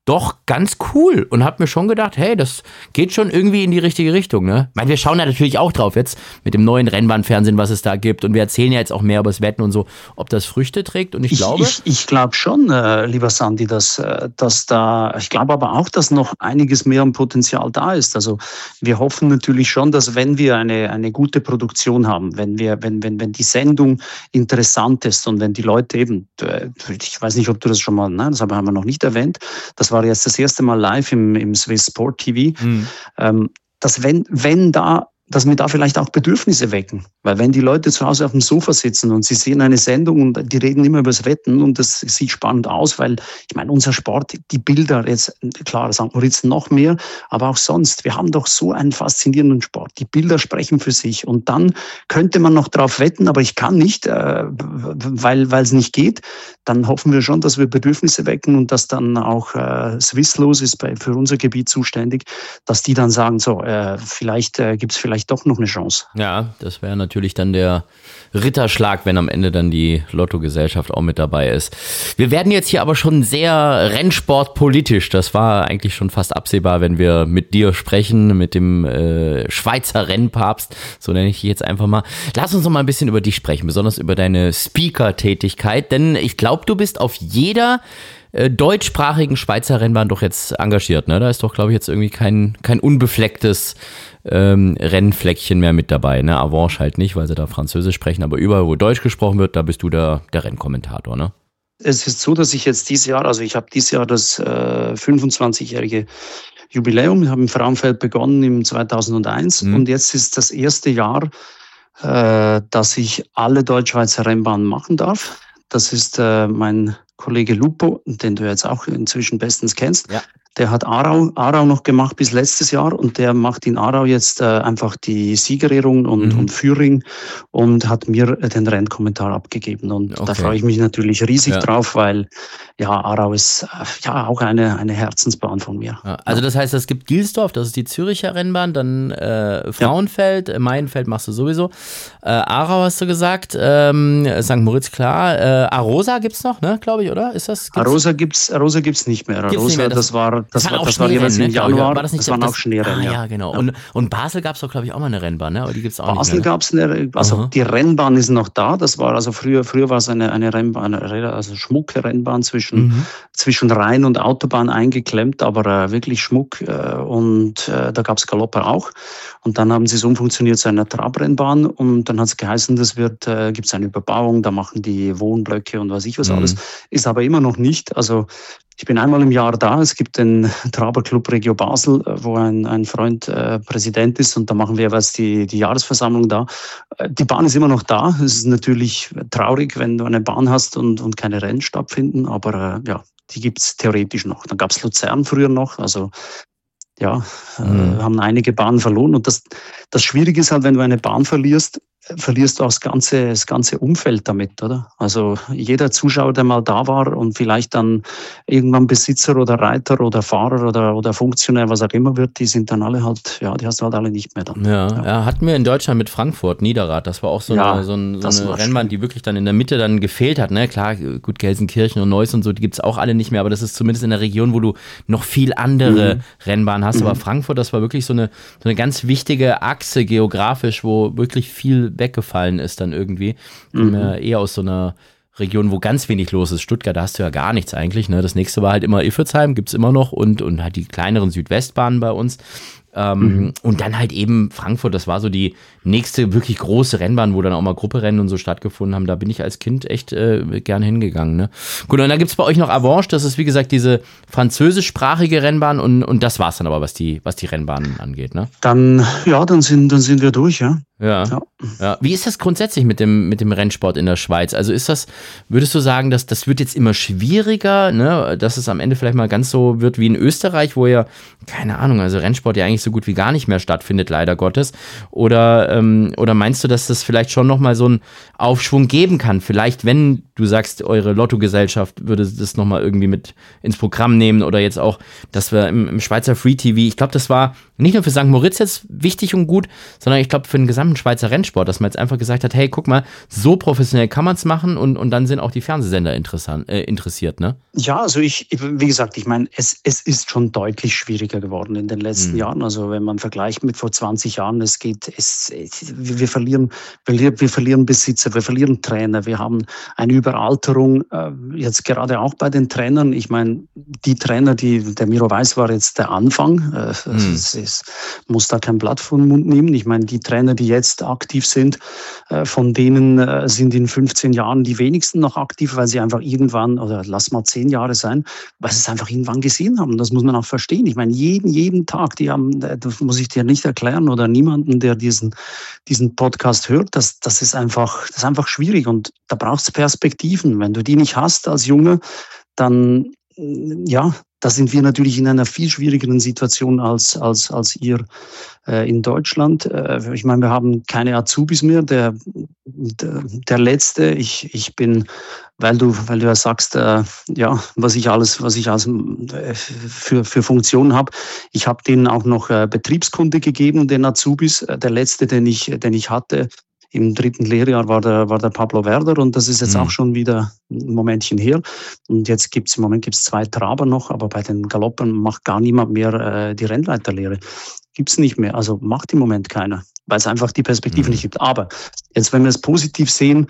doch ganz cool und habe mir schon gedacht, hey, das geht schon irgendwie in die richtige Richtung, ne? Ich meine, wir schauen da natürlich auch drauf jetzt mit dem neuen Rennbahnfernsehen, was es da gibt, und wir erzählen ja jetzt auch mehr über das Wetten und so, ob das Früchte trägt, und ich glaube... Ich glaube schon, lieber Sandy, dass da, ich glaube aber auch, dass noch einiges mehr an Potenzial da ist. Also wir hoffen natürlich schon, dass wenn wir eine gute Produktion haben, wenn die Sendung interessant ist und wenn die Leute eben, ich weiß nicht, ob du das schon mal, nein, das haben wir noch nicht erwähnt, das war jetzt das erste Mal live im Swiss Sport TV, dass dass wir da vielleicht auch Bedürfnisse wecken. Weil wenn die Leute zu Hause auf dem Sofa sitzen und sie sehen eine Sendung und die reden immer über das Wetten und das sieht spannend aus, weil ich meine, unser Sport, die Bilder, jetzt klar, St. Moritz noch mehr, aber auch sonst, wir haben doch so einen faszinierenden Sport. Die Bilder sprechen für sich und dann könnte man noch drauf wetten, aber ich kann nicht, weil es nicht geht. Dann hoffen wir schon, dass wir Bedürfnisse wecken und dass dann auch Swisslos ist für unser Gebiet zuständig, dass die dann sagen, so, vielleicht gibt's doch noch eine Chance. Ja, das wäre natürlich dann der Ritterschlag, wenn am Ende dann die Lottogesellschaft auch mit dabei ist. Wir werden jetzt hier aber schon sehr rennsportpolitisch. Das war eigentlich schon fast absehbar, wenn wir mit dir sprechen, mit dem Schweizer Rennpapst, so nenne ich dich jetzt einfach mal. Lass uns noch mal ein bisschen über dich sprechen, besonders über deine Speaker-Tätigkeit, denn ich glaube, du bist auf jeder deutschsprachigen Schweizer Rennbahn doch jetzt engagiert, ne? Da ist doch, glaube ich, jetzt irgendwie kein unbeflecktes Rennfleckchen mehr mit dabei, ne? Avanche halt nicht, weil sie da Französisch sprechen, aber überall, wo Deutsch gesprochen wird, da bist du der Rennkommentator, ne? Es ist so, dass ich jetzt dieses Jahr, also ich habe dieses Jahr das 25-jährige Jubiläum, ich habe im Frauenfeld begonnen im 2001 und jetzt ist das erste Jahr, dass ich alle Deutschschweizer Rennbahnen machen darf. Das ist mein Kollege Lupo, den du jetzt auch inzwischen bestens kennst. Ja. Der hat Aarau noch gemacht bis letztes Jahr und der macht in Aarau jetzt einfach die Siegerehrung und Führing und hat mir den Rennkommentar abgegeben. Und da freue ich mich natürlich riesig drauf, weil ja, Aarau ist ja auch eine Herzensbahn von mir. Ja, also das heißt, es gibt Gilsdorf, das ist die Züricher Rennbahn, dann Frauenfeld, Maienfeld machst du sowieso, Aarau hast du gesagt, St. Moritz, klar, Arosa gibt's noch, ne, glaube ich, oder? Ist das? Arosa gibt's nicht mehr. Arosa, das war jeweils im Januar, das waren auch Schneerennen. Ja, genau. Ja. Und Basel gab es doch, glaube ich, auch mal eine Rennbahn, ne? Aber die gibt es auch Basel nicht mehr. Basel gab es die Rennbahn ist noch da. Das war also früher war es eine Rennbahn, also schmucke Rennbahn zwischen Rhein und Autobahn eingeklemmt, aber wirklich Schmuck. Und da gab es Galopper auch. Und dann haben sie es umfunktioniert zu einer Trabrennbahn und dann hat es geheißen, gibt es eine Überbauung, da machen die Wohnblöcke und was ich was alles. Ist aber immer noch nicht. Also ich bin einmal im Jahr da. Es gibt den Traberclub Regio Basel, wo ein Freund Präsident ist und da machen wir jeweils die Jahresversammlung da. Die Bahn ist immer noch da. Es ist natürlich traurig, wenn du eine Bahn hast und keine Rennen stattfinden, aber die gibt's theoretisch noch. Dann gab's Luzern früher noch, also haben einige Bahnen verloren und das Schwierige ist halt, wenn du eine Bahn verlierst du auch das ganze Umfeld damit, oder? Also jeder Zuschauer, der mal da war und vielleicht dann irgendwann Besitzer oder Reiter oder Fahrer oder Funktionär, was auch immer wird, die sind dann alle halt, die hast du halt alle nicht mehr dann. Ja, hatten wir in Deutschland mit Frankfurt, Niederrad, das war auch so eine Rennbahn, die wirklich dann in der Mitte dann gefehlt hat, ne? Klar, gut, Gelsenkirchen und Neuss und so, die gibt's auch alle nicht mehr, aber das ist zumindest in der Region, wo du noch viel andere Rennbahnen hast, aber Frankfurt, das war wirklich so eine ganz wichtige Achse geografisch, wo wirklich viel weggefallen ist dann irgendwie. Eher aus so einer Region, wo ganz wenig los ist. Stuttgart, da hast du ja gar nichts eigentlich. Ne? Das nächste war halt immer Iffezheim, gibt's immer noch und halt die kleineren Südwestbahnen bei uns. Und dann halt eben Frankfurt, das war so die nächste wirklich große Rennbahn, wo dann auch mal Grupperennen und so stattgefunden haben. Da bin ich als Kind echt gern hingegangen. Ne? Gut, und dann gibt's bei euch noch Avanche, das ist wie gesagt diese französischsprachige Rennbahn und das war's dann aber, was die Rennbahnen angeht. Ne? Dann sind wir durch, ja. Ja. Wie ist das grundsätzlich mit dem Rennsport in der Schweiz? Also würdest du sagen, dass das wird jetzt immer schwieriger, ne? Dass es am Ende vielleicht mal ganz so wird wie in Österreich, wo ja, keine Ahnung, also Rennsport ja eigentlich so gut wie gar nicht mehr stattfindet, leider Gottes. Oder meinst du, dass das vielleicht schon nochmal so einen Aufschwung geben kann? Vielleicht, wenn du sagst, eure Lottogesellschaft würde das nochmal irgendwie mit ins Programm nehmen oder jetzt auch, dass wir im Schweizer Free TV, ich glaube, das war nicht nur für St. Moritz jetzt wichtig und gut, sondern ich glaube für den gesamten gesamten Schweizer Rennsport, dass man jetzt einfach gesagt hat, hey, guck mal, so professionell kann man es machen und dann sind auch die Fernsehsender interessiert, ne? Ja, also wie gesagt, ich meine, es ist schon deutlich schwieriger geworden in den letzten Jahren. Also wenn man vergleicht mit vor 20 Jahren, wir verlieren Besitzer, wir verlieren Trainer, wir haben eine Überalterung, jetzt gerade auch bei den Trainern. Ich meine, die Trainer, der Miro Weiss war jetzt der Anfang, muss da kein Blatt vor den Mund nehmen. Ich meine, die Trainer, die jetzt aktiv sind, von denen sind in 15 Jahren die wenigsten noch aktiv, weil sie einfach irgendwann, oder lass mal 10 Jahre sein, weil sie es einfach irgendwann gesehen haben. Das muss man auch verstehen. Ich meine, jeden Tag, das muss ich dir nicht erklären oder niemanden, der diesen Podcast hört, das ist einfach schwierig und da braucht es Perspektiven. Wenn du die nicht hast als Junge, dann, ja, da sind wir natürlich in einer viel schwierigeren Situation als ihr in Deutschland. Ich meine, wir haben keine Azubis mehr. Der letzte, ich bin, weil du ja sagst, was ich alles für Funktionen habe. Ich habe denen auch noch Betriebskunde gegeben, den Azubis. Der letzte, den ich hatte, im 3. Lehrjahr war der Pablo Werder und das ist jetzt auch schon wieder ein Momentchen her. Und jetzt im Moment gibt's 2 Traber noch, aber bei den Galoppern macht gar niemand mehr die Rennleiterlehre. Gibt's nicht mehr, also macht im Moment keiner, weil es einfach die Perspektive nicht gibt. Aber jetzt, wenn wir es positiv sehen,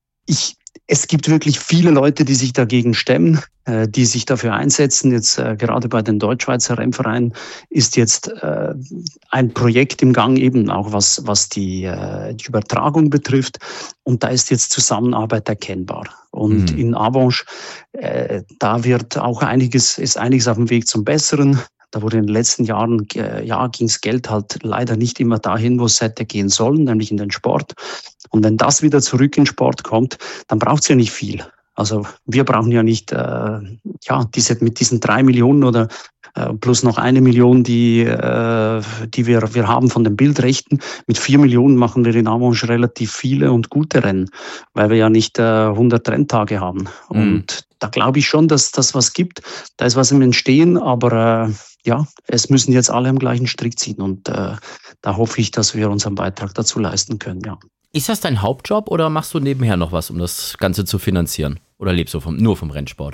es gibt wirklich viele Leute, die sich dagegen stemmen, die sich dafür einsetzen. Jetzt gerade bei den Deutschschweizer Rennvereinen ist jetzt ein Projekt im Gang, eben auch was die Übertragung betrifft. Und da ist jetzt Zusammenarbeit erkennbar. Und in Avanche, da ist einiges auf dem Weg zum Besseren. Da wurde in den letzten Jahren, ging's Geld halt leider nicht immer dahin, wo es hätte gehen sollen, nämlich in den Sport. Und wenn das wieder zurück in den Sport kommt, dann braucht's ja nicht viel. Also wir brauchen ja nicht, mit diesen 3 Millionen oder plus noch 1 Million, die wir haben von den Bildrechten. Mit 4 Millionen machen wir in Avanche relativ viele und gute Rennen, weil wir ja nicht 100 Renntage haben. Und da glaube ich schon, dass das was gibt. Da ist was im Entstehen, aber es müssen jetzt alle am gleichen Strick ziehen. Und da hoffe ich, dass wir unseren Beitrag dazu leisten können, ja. Ist das dein Hauptjob oder machst du nebenher noch was, um das Ganze zu finanzieren? Oder lebst du nur vom Rennsport?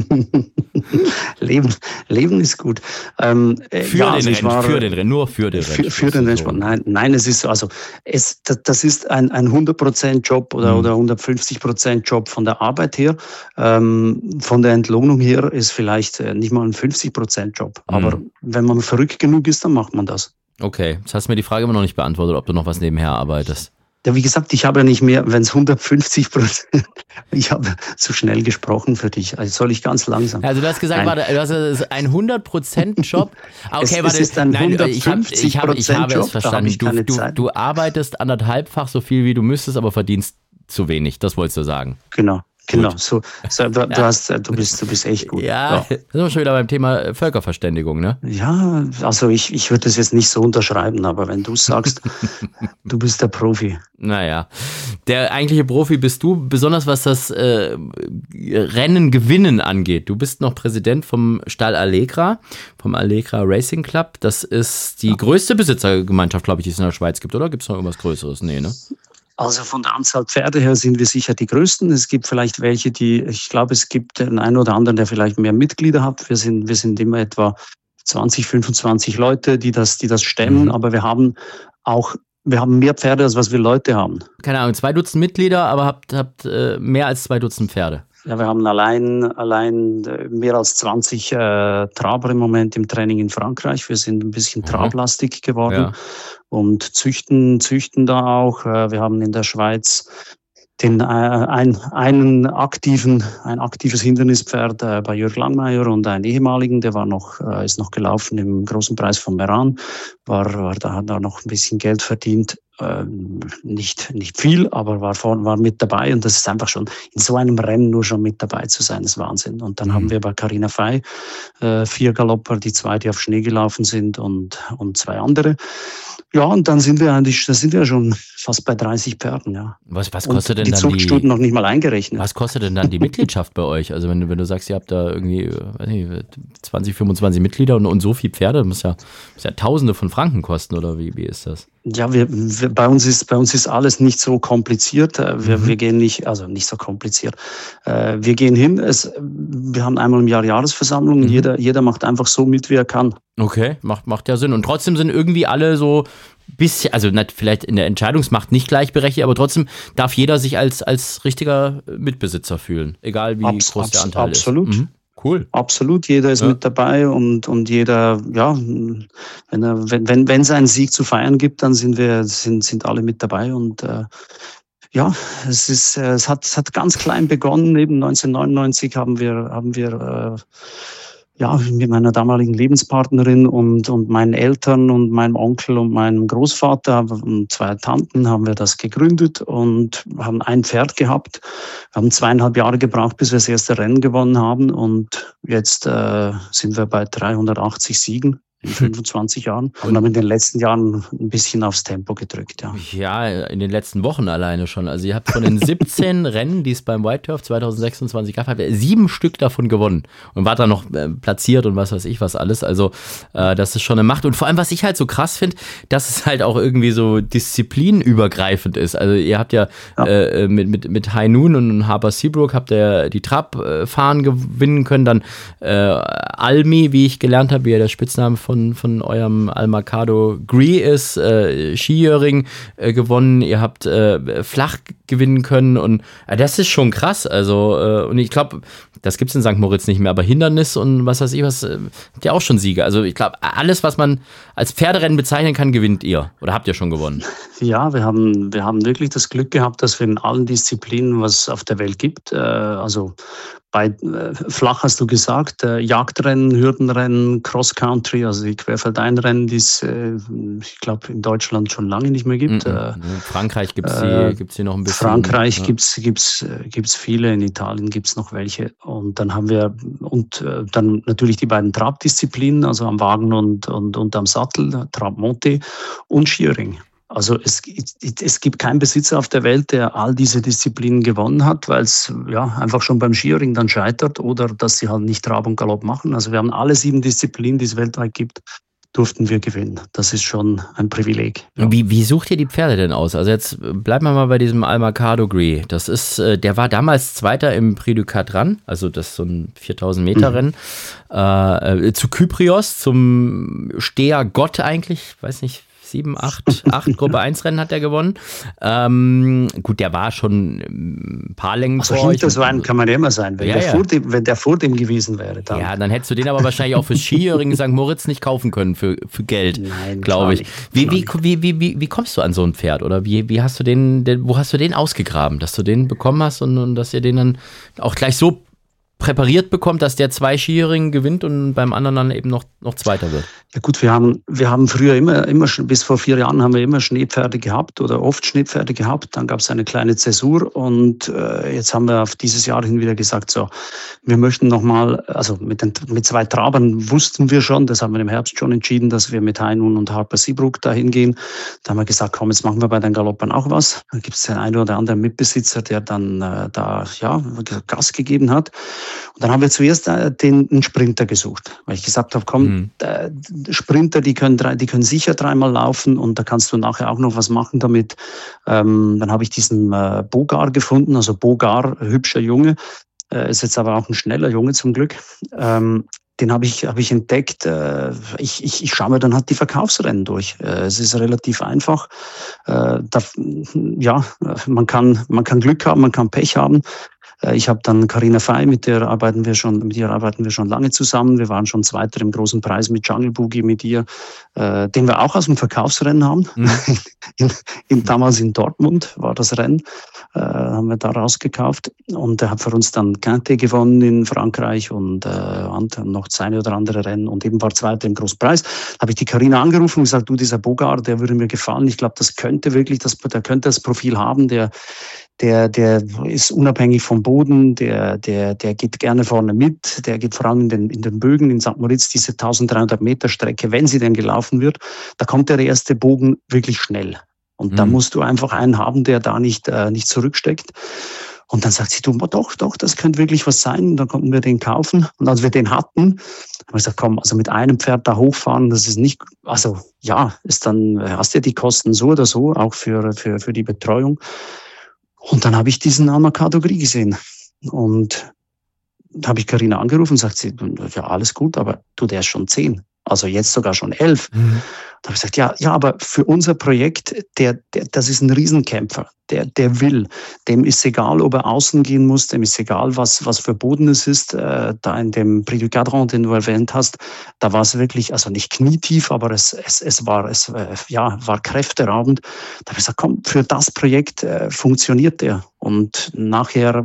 Leben ist gut. Für den Rennsport. Nein, es ist so. Also das ist ein 100% Job oder 150% Job von der Arbeit her. Von der Entlohnung her ist vielleicht nicht mal ein 50% Job. Aber wenn man verrückt genug ist, dann macht man das. Okay, jetzt hast du mir die Frage immer noch nicht beantwortet, ob du noch was nebenher arbeitest. Ja, wie gesagt, ich habe ja nicht mehr, wenn es 150%, ich habe zu schnell gesprochen für dich, also soll ich ganz langsam. Also du hast gesagt, du hast ein 100% Job. Okay, es ist ein 150% ich habe es verstanden. Du arbeitest 1,5-fach so viel, wie du müsstest, aber verdienst zu wenig, das wolltest du sagen. Genau, so du bist echt gut. Ja, da sind wir schon wieder beim Thema Völkerverständigung, ne? Ja, also ich würde das jetzt nicht so unterschreiben, aber wenn du sagst, du bist der Profi. Naja, der eigentliche Profi bist du, besonders was das Rennen gewinnen angeht. Du bist noch Präsident vom Stall Allegra, vom Allegra Racing Club. Das ist die größte Besitzergemeinschaft, glaube ich, die es in der Schweiz gibt, oder? Gibt es noch irgendwas Größeres? Nee, ne? Also von der Anzahl Pferde her sind wir sicher die Größten. Es gibt vielleicht welche, ich glaube, es gibt den einen oder anderen, der vielleicht mehr Mitglieder hat. Wir sind immer etwa 20, 25 Leute, die das stemmen, aber wir haben mehr Pferde, als was wir Leute haben. Keine Ahnung, 2 Dutzend Mitglieder, aber habt mehr als 2 Dutzend Pferde. Ja, wir haben allein mehr als 20 Traber im Moment im Training in Frankreich. Wir sind ein bisschen trablastig geworden und züchten da auch. Wir haben in der Schweiz ein aktives Hindernispferd bei Jörg Langmeier und einen ehemaligen, der ist noch gelaufen im großen Preis von Meran, hat da noch ein bisschen Geld verdient. Nicht viel, aber war mit dabei und das ist einfach schon in so einem Rennen nur schon mit dabei zu sein, ist Wahnsinn. Und dann haben wir bei Carina Fey 4 Galopper, die 2, die auf Schnee gelaufen sind und 2 andere. Ja, und dann sind wir schon fast bei 30 Pferden, ja. Was kostet denn die dann Zuchtstunden noch nicht mal eingerechnet. Was kostet denn dann die Mitgliedschaft bei euch? Also wenn du sagst, ihr habt da irgendwie, weiß nicht, 20, 25 Mitglieder und so viele Pferde, das muss ja Tausende von Franken kosten, oder wie ist das? Ja, bei uns ist alles nicht so kompliziert. Wir gehen nicht so kompliziert. Wir gehen hin. Wir haben einmal im Jahr Jahresversammlung. Jeder macht einfach so mit, wie er kann. Okay, macht ja Sinn. Und trotzdem sind irgendwie alle so bisschen, also vielleicht in der Entscheidungsmacht nicht gleichberechtigt, aber trotzdem darf jeder sich als richtiger Mitbesitzer fühlen, egal wie groß der Anteil ist. Absolut. Cool. Absolut, jeder ist mit dabei und jeder, ja, wenn es einen Sieg zu feiern gibt, dann sind alle mit dabei und ja, es hat ganz klein begonnen. Eben 1999 haben wir mit meiner damaligen Lebenspartnerin und meinen Eltern und meinem Onkel und meinem Großvater und 2 Tanten haben wir das gegründet und haben ein Pferd gehabt. Wir haben 2,5 Jahre gebraucht, bis wir das erste Rennen gewonnen haben und jetzt sind wir bei 380 Siegen in 25 Jahren und haben in den letzten Jahren ein bisschen aufs Tempo gedrückt. Ja, in den letzten Wochen alleine schon. Also ihr habt von den 17 Rennen, die es beim White Turf 2026 gab, habt ihr 7 Stück davon gewonnen und wart dann noch platziert und was weiß ich was alles. Also das ist schon eine Macht. Und vor allem, was ich halt so krass finde, dass es halt auch irgendwie so disziplinübergreifend ist. Also ihr habt ja mit High Noon und Harper Seabrook habt ihr die Trab-Fahren gewinnen können. Dann Almi, wie ich gelernt habe, wie ja der Spitzname von eurem Al-Mercado Gree ist, Skijöring gewonnen, ihr habt flach gewinnen können und das ist schon krass, also und ich glaube, das gibt's in St. Moritz nicht mehr, aber Hindernis und was weiß ich was, habt ihr auch schon Siege, also ich glaube, alles, was man als Pferderennen bezeichnen kann, gewinnt ihr oder habt ihr schon gewonnen? Ja, wir haben wirklich das Glück gehabt, dass wir in allen Disziplinen, was es auf der Welt gibt, also bei flach hast du gesagt, Jagdrennen, Hürdenrennen, Cross-Country, also die Querfeldeinrennen, die es, ich glaube, in Deutschland schon lange nicht mehr gibt. In Frankreich gibt's die noch ein bisschen. Frankreich gibt's viele, in Italien gibt's noch welche. Und dann haben wir, dann natürlich die beiden Trabdisziplinen, also am Wagen und am Sattel, Trab-Monte und Skiering. Also es gibt keinen Besitzer auf der Welt, der all diese Disziplinen gewonnen hat, weil es einfach schon beim Skiering dann scheitert oder dass sie halt nicht Trab und Galopp machen. Also wir haben alle 7 Disziplinen, die es weltweit gibt, durften wir gewinnen. Das ist schon ein Privileg. Ja. Wie sucht ihr die Pferde denn aus? Also jetzt bleiben wir mal bei diesem Al-Mercado Gree. Das ist, der war damals Zweiter im Prix du Cadran, also das ist so ein 4000 Meter Rennen, zu Kyprios, zum Steher-Gott eigentlich, weiß nicht, 7, 8 Gruppe 1 Rennen hat er gewonnen. Gut, der war schon ein paar Längen vor euch. Das kann man ja immer sein, wenn der vor dem gewesen wäre. Dann. Ja, dann hättest du den aber wahrscheinlich auch fürs Skijöring St. Moritz nicht kaufen können für Geld, glaube ich. Wie kommst du an so ein Pferd? Oder wie hast du wo hast du den ausgegraben, dass du den bekommen hast und dass ihr den dann auch gleich so präpariert bekommt, dass der 2 Skijöring gewinnt und beim anderen dann eben noch Zweiter wird? Ja gut, wir haben früher immer bis vor 4 Jahren haben wir immer Schneepferde gehabt oder oft Schneepferde gehabt. Dann gab es eine kleine Zäsur und jetzt haben wir auf dieses Jahr hin wieder gesagt, so, wir möchten nochmal, also mit 2 Trabern wussten wir schon, das haben wir im Herbst schon entschieden, dass wir mit High Noon und Harper Seabrook dahin gehen. Da haben wir gesagt, komm, jetzt machen wir bei den Galoppern auch was. Da gibt es den einen oder anderen Mitbesitzer, der dann Gas gegeben hat. Und dann haben wir zuerst einen Sprinter gesucht, weil ich gesagt habe, komm, Sprinter, die können sicher 3-mal laufen und da kannst du nachher auch noch was machen damit. Dann habe ich diesen Bogar gefunden, also Bogar, hübscher Junge, ist jetzt aber auch ein schneller Junge zum Glück. Den habe ich entdeckt. Ich schaue mir dann halt die Verkaufsrennen durch. Es ist relativ einfach. Man kann Glück haben, man kann Pech haben. Ich habe dann Carina Fey, mit ihr arbeiten wir schon lange zusammen. Wir waren schon Zweiter im großen Preis mit Jungle Boogie mit ihr, den wir auch aus dem Verkaufsrennen haben. Damals in Dortmund war das Rennen, haben wir da rausgekauft. Und er hat für uns dann Quintet gewonnen in Frankreich und noch das eine oder andere Rennen und eben war Zweiter im Großpreis. Habe ich die Carina angerufen und gesagt, du, dieser Bogar, der würde mir gefallen. Ich glaube, der könnte das Profil haben, der ist unabhängig vom Boden, der geht gerne vorne mit, der geht vor allem in den Bögen in St. Moritz, diese 1300 Meter Strecke, wenn sie denn gelaufen wird, da kommt der erste Bogen wirklich schnell. Und da musst du einfach einen haben, der da nicht zurücksteckt. Und dann sagt sie, du, doch, das könnte wirklich was sein. Und dann konnten wir den kaufen. Und als wir den hatten, haben wir gesagt, komm, also mit einem Pferd da hochfahren, das ist nicht, also ja, hast du ja die Kosten so oder so, auch für die Betreuung. Und dann habe ich diesen Al-Makado Gris gesehen. Und da habe ich Carina angerufen und sagt sie, ja, alles gut, aber du, der ist schon 10. Also jetzt sogar schon 11. Da habe ich gesagt, ja, aber für unser Projekt, das ist ein Riesenkämpfer. Der will. Dem ist egal, ob er außen gehen muss, dem ist egal, was für Boden es ist. Da in dem Prix du Cadran, den du erwähnt hast, da war es wirklich, also nicht knietief, aber es war kräfteraubend. Da habe ich gesagt, komm, für das Projekt funktioniert der. Und nachher,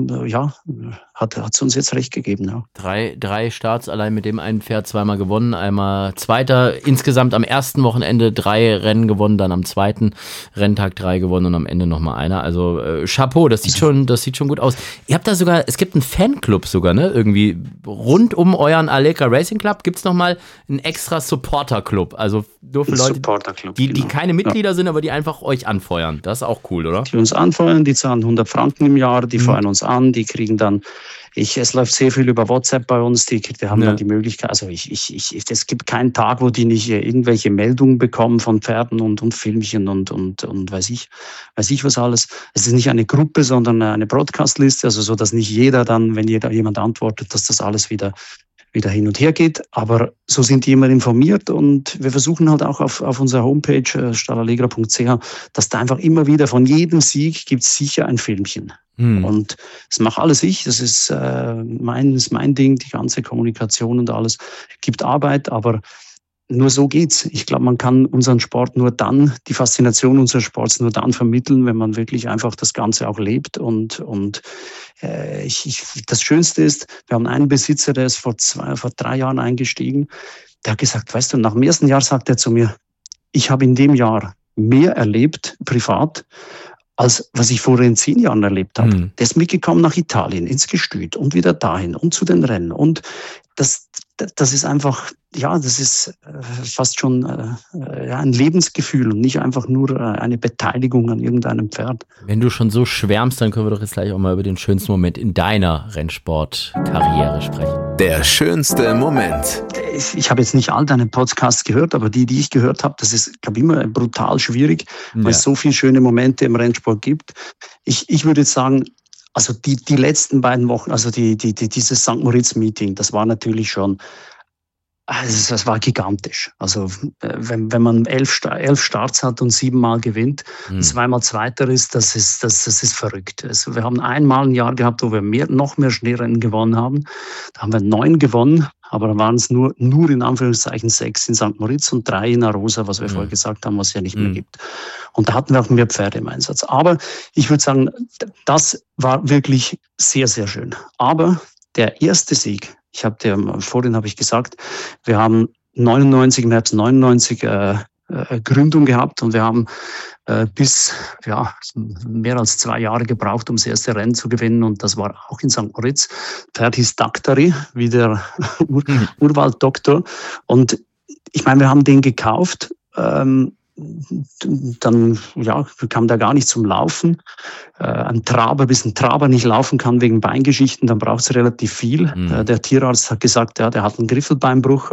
hat es uns jetzt recht gegeben. Ja. Drei Starts allein mit dem einen Pferd, zweimal gewonnen, einmal Zweiter. Insgesamt am ersten Wochenende 3 Rennen gewonnen, dann am zweiten Renntag 3 gewonnen und am Ende nochmal einer. Also Chapeau, das sieht schon gut aus. Ihr habt da sogar, es gibt einen Fanclub sogar, ne? Irgendwie rund um euren Allegra Racing Club gibt es nochmal einen extra Supporter-Club. Also nur für Leute, die keine Mitglieder sind, aber die einfach euch anfeuern. Das ist auch cool, oder? Die uns anfeuern, die zahlen 100 Franken im Jahr, die feuern uns an, die kriegen dann, es läuft sehr viel über WhatsApp bei uns, die haben dann die Möglichkeit, also es gibt keinen Tag, wo die nicht irgendwelche Meldungen bekommen von Pferden und Filmchen und weiß ich was alles. Es ist nicht eine Gruppe, sondern eine Broadcast-Liste, also so, dass nicht jeder dann, wenn jemand antwortet, dass das alles wieder hin und her geht, aber so sind die immer informiert und wir versuchen halt auch auf unserer Homepage stallallegra.ch, dass da einfach immer wieder von jedem Sieg gibt es sicher ein Filmchen. Und das mache alles ich, das ist mein Ding, die ganze Kommunikation und alles, gibt Arbeit, aber nur so geht's. Ich glaube, man kann unseren Sport nur dann, die Faszination unseres Sports nur dann vermitteln, wenn man wirklich einfach das Ganze auch lebt. Und das Schönste ist, wir haben einen Besitzer, der ist vor 3 Jahren eingestiegen, der hat gesagt, weißt du, nach dem ersten Jahr sagt er zu mir, ich habe in dem Jahr mehr erlebt, privat, als was ich vorher in 10 Jahren erlebt habe. Der ist mitgekommen nach Italien, ins Gestüt und wieder dahin und zu den Rennen. Und das ist einfach, das ist fast schon ein Lebensgefühl und nicht einfach nur eine Beteiligung an irgendeinem Pferd. Wenn du schon so schwärmst, dann können wir doch jetzt gleich auch mal über den schönsten Moment in deiner Rennsportkarriere sprechen. Der schönste Moment. Ich habe jetzt nicht all deine Podcasts gehört, aber die ich gehört habe, das ist, glaube ich, immer brutal schwierig, weil es so viele schöne Momente im Rennsport gibt. Ich würde jetzt sagen, also die letzten beiden Wochen, also dieses St. Moritz-Meeting, das war natürlich schon, also das war gigantisch. Also wenn man 11 Starts hat und 7-mal gewinnt, 2-mal Zweiter ist, das ist verrückt. Also wir haben einmal ein Jahr gehabt, wo wir noch mehr Schneerennen gewonnen haben. Da haben wir 9 gewonnen, aber da waren es nur in Anführungszeichen 6 in St. Moritz und 3 in Arosa, was wir vorher gesagt haben, was es ja nicht mehr gibt. Und da hatten wir auch mehr Pferde im Einsatz. Aber ich würde sagen, das war wirklich sehr, sehr schön. Aber der erste Sieg, vorhin habe ich gesagt, wir haben im Herbst 99 Gründung gehabt und wir haben bis mehr als 2 Jahre gebraucht, um das erste Rennen zu gewinnen und das war auch in St. Moritz. Pferd hieß Daktari, wie der Urwalddoktor und ich meine, wir haben den gekauft, dann kam der gar nicht zum Laufen. Bis ein Traber nicht laufen kann wegen Beingeschichten, dann braucht es relativ viel. Der Tierarzt hat gesagt, der hat einen Griffelbeinbruch.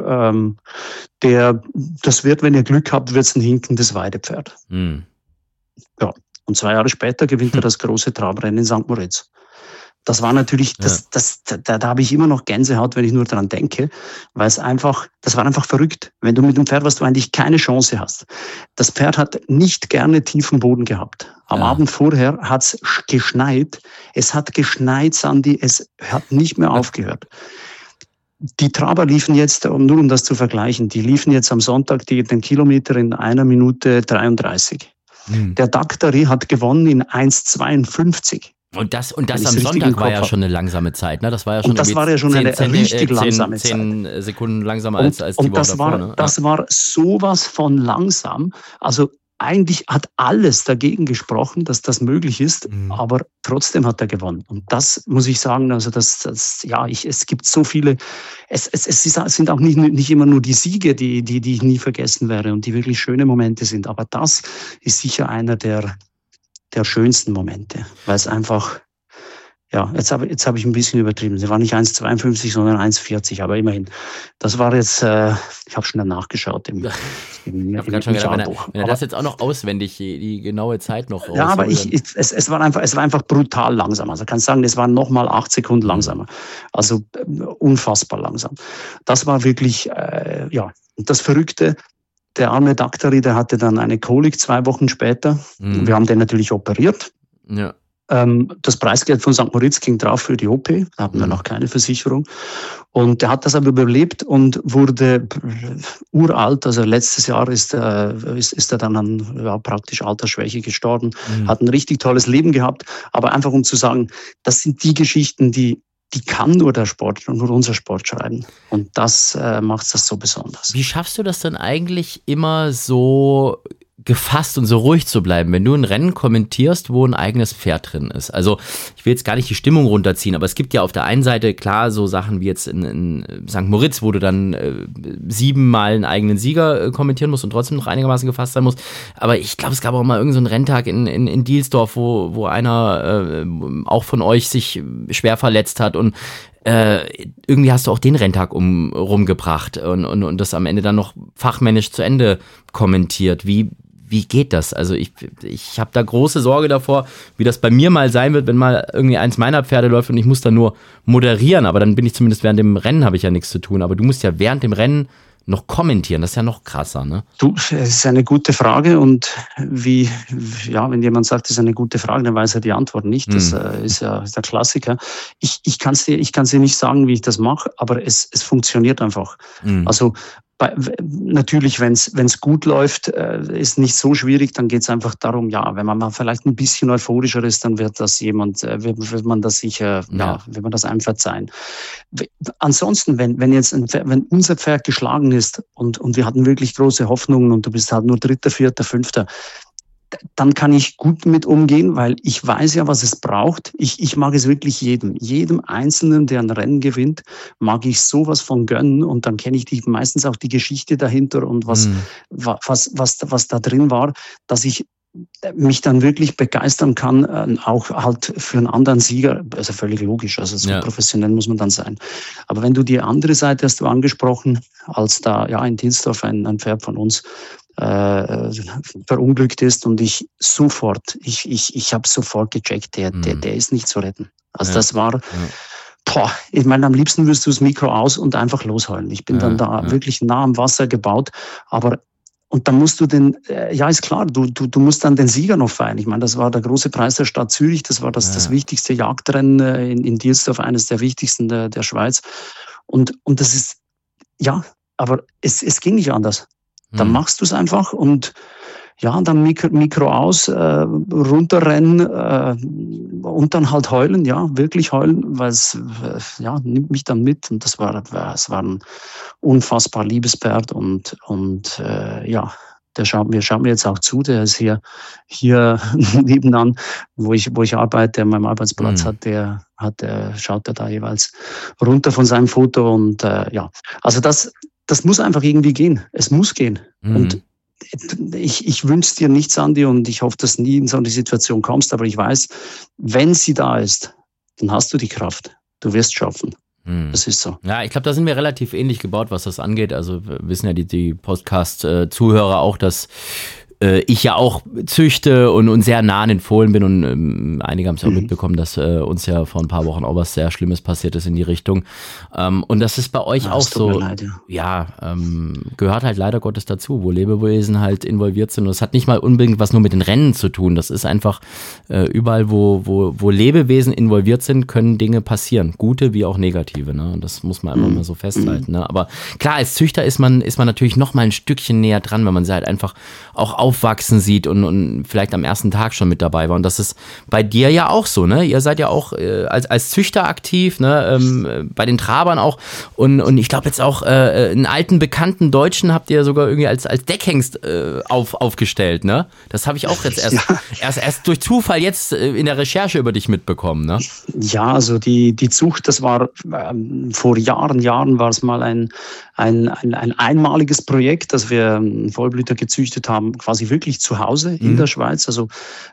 Das wird, wenn ihr Glück habt, wird es ein hinkendes Weidepferd. Ja. Und 2 Jahre später gewinnt er das große Trabrennen in St. Moritz. Das war natürlich, da habe ich immer noch Gänsehaut, wenn ich nur daran denke, weil das war einfach verrückt. Wenn du mit dem Pferd, was du eigentlich keine Chance hast. Das Pferd hat nicht gerne tiefen Boden gehabt. Am Abend vorher hat es geschneit. Es hat geschneit, Sandy, es hat nicht mehr aufgehört. Die Traber liefen jetzt, nur um das zu vergleichen, die liefen jetzt am Sonntag den Kilometer in 1 Minute 33. Der Daktari hat gewonnen in 1,52. Und das am Sonntag war ja schon eine langsame Zeit, ne? Das war ja schon, eine richtig langsame Zeit. 10 Sekunden langsamer als die Woche davor, ne? Das war sowas von langsam. Also eigentlich hat alles dagegen gesprochen, dass das möglich ist, aber trotzdem hat er gewonnen. Und das muss ich sagen, also es gibt so viele, es sind auch nicht immer nur die Siege, die ich nie vergessen werde und die wirklich schöne Momente sind, aber das ist sicher einer der schönsten Momente, weil es einfach, jetzt hab ich ein bisschen übertrieben. Sie war nicht 1,52, sondern 1,40, aber immerhin. Das war jetzt, ich habe schon nachgeschaut im gerade schon gedacht, wenn er das jetzt auch noch auswendig, die genaue Zeit noch raus. Ja, aber es war einfach brutal langsam. Also kannst sagen, es waren nochmal 8 Sekunden langsamer. Also unfassbar langsam. Das war wirklich, und das Verrückte, der arme Daktari, der hatte dann eine Kolik 2 Wochen später. Wir haben den natürlich operiert. Ja. Das Preisgeld von St. Moritz ging drauf für die OP, da hatten wir noch keine Versicherung. Und der hat das aber überlebt und wurde uralt, also letztes Jahr ist er dann an praktisch Altersschwäche gestorben, hat ein richtig tolles Leben gehabt, aber einfach um zu sagen, das sind die Geschichten, die kann nur der Sport, nur unser Sport schreiben. Und das macht das so besonders. Wie schaffst du das denn eigentlich immer so gefasst und so ruhig zu bleiben, wenn du ein Rennen kommentierst, wo ein eigenes Pferd drin ist? Also ich will jetzt gar nicht die Stimmung runterziehen, aber es gibt ja auf der einen Seite klar so Sachen wie jetzt in St. Moritz, wo du dann 7-mal einen eigenen Sieger kommentieren musst und trotzdem noch einigermaßen gefasst sein musst. Aber ich glaube, es gab auch mal irgendeinen so einen Renntag in Dielsdorf, wo einer auch von euch sich schwer verletzt hat und irgendwie hast du auch den Renntag rumgebracht und das am Ende dann noch fachmännisch zu Ende kommentiert. Wie geht das? Also ich habe da große Sorge davor, wie das bei mir mal sein wird, wenn mal irgendwie eins meiner Pferde läuft und ich muss dann nur moderieren, aber dann bin ich zumindest während dem Rennen, habe ich ja nichts zu tun. Aber du musst ja während dem Rennen noch kommentieren, das ist ja noch krasser, ne? Es ist eine gute Frage und wenn jemand sagt, das ist eine gute Frage, dann weiß er die Antwort nicht. Das ist ja der Klassiker. Ich kann's dir nicht sagen, wie ich das mache, aber es funktioniert einfach. Also natürlich, wenn es gut läuft, ist nicht so schwierig, dann geht es einfach darum, wenn man mal vielleicht ein bisschen euphorischer ist, dann wird das wird man das sicher, wird man das einem verzeihen. Ansonsten, wenn unser Pferd geschlagen ist und wir hatten wirklich große Hoffnungen und du bist halt nur 3., 4., 5., dann kann ich gut mit umgehen, weil ich weiß ja, was es braucht. Ich mag es wirklich jedem Einzelnen, der ein Rennen gewinnt, mag ich sowas von gönnen und dann kenne ich meistens auch die Geschichte dahinter und was da drin war, dass ich mich dann wirklich begeistern kann, auch halt für einen anderen Sieger, also völlig logisch, also so professionell muss man dann sein. Aber wenn du die andere Seite hast du angesprochen, als da in Dielsdorf ein Pferd von uns verunglückt ist und ich habe sofort gecheckt, der ist nicht zu retten. Also das war, ich meine, am liebsten wirst du das Mikro aus und einfach losheulen. Ich bin dann da wirklich nah am Wasser gebaut, und dann musst du ist klar, du musst dann den Sieger noch feiern. Ich meine, das war der große Preis der Stadt Zürich, das war das wichtigste Jagdrennen in Dielsdorf, eines der wichtigsten der Schweiz. Und das ist, aber es ging nicht anders. Dann machst du es einfach und dann Mikro aus, runterrennen und dann halt heulen, wirklich heulen, weil es nimmt mich dann mit und es war ein unfassbar liebes Pferd und der schaut mir jetzt auch zu, der ist hier nebenan, wo ich arbeite, an meinem Arbeitsplatz schaut er da jeweils runter von seinem Foto und also das muss einfach irgendwie gehen. Es muss gehen. Und ich wünsche dir nichts, Andi, und ich hoffe, dass du nie in so eine Situation kommst, aber ich weiß, wenn sie da ist, dann hast du die Kraft. Du wirst schaffen. Das ist so. Ja, ich glaube, da sind wir relativ ähnlich gebaut, was das angeht. Also wissen ja die Podcast-Zuhörer auch, dass ich ja auch züchte und sehr nah an den Fohlen bin und einige haben es auch mitbekommen, dass uns ja vor ein paar Wochen auch was sehr Schlimmes passiert ist in die Richtung. Und das ist bei euch auch so, leid, gehört halt leider Gottes dazu, wo Lebewesen halt involviert sind und es hat nicht mal unbedingt was nur mit den Rennen zu tun, das ist einfach überall, wo Lebewesen involviert sind, können Dinge passieren, gute wie auch negative, ne? Und das muss man einfach mal so festhalten, ne? Aber klar, als Züchter ist man natürlich noch mal ein Stückchen näher dran, wenn man sie halt einfach auch aufwachsen sieht und vielleicht am ersten Tag schon mit dabei war. Und das ist bei dir ja auch so, ne? Ihr seid ja auch als Züchter aktiv, ne? Bei den Trabern auch. Und ich glaube jetzt auch einen alten, bekannten Deutschen habt ihr sogar irgendwie als Deckhengst aufgestellt, ne? Das habe ich auch jetzt erst durch Zufall jetzt in der Recherche über dich mitbekommen, ne? Ja, also die Zucht, das war vor Jahren war es mal ein einmaliges Projekt, dass wir einen Vollblüter gezüchtet haben, quasi wirklich zu Hause in der Schweiz. Also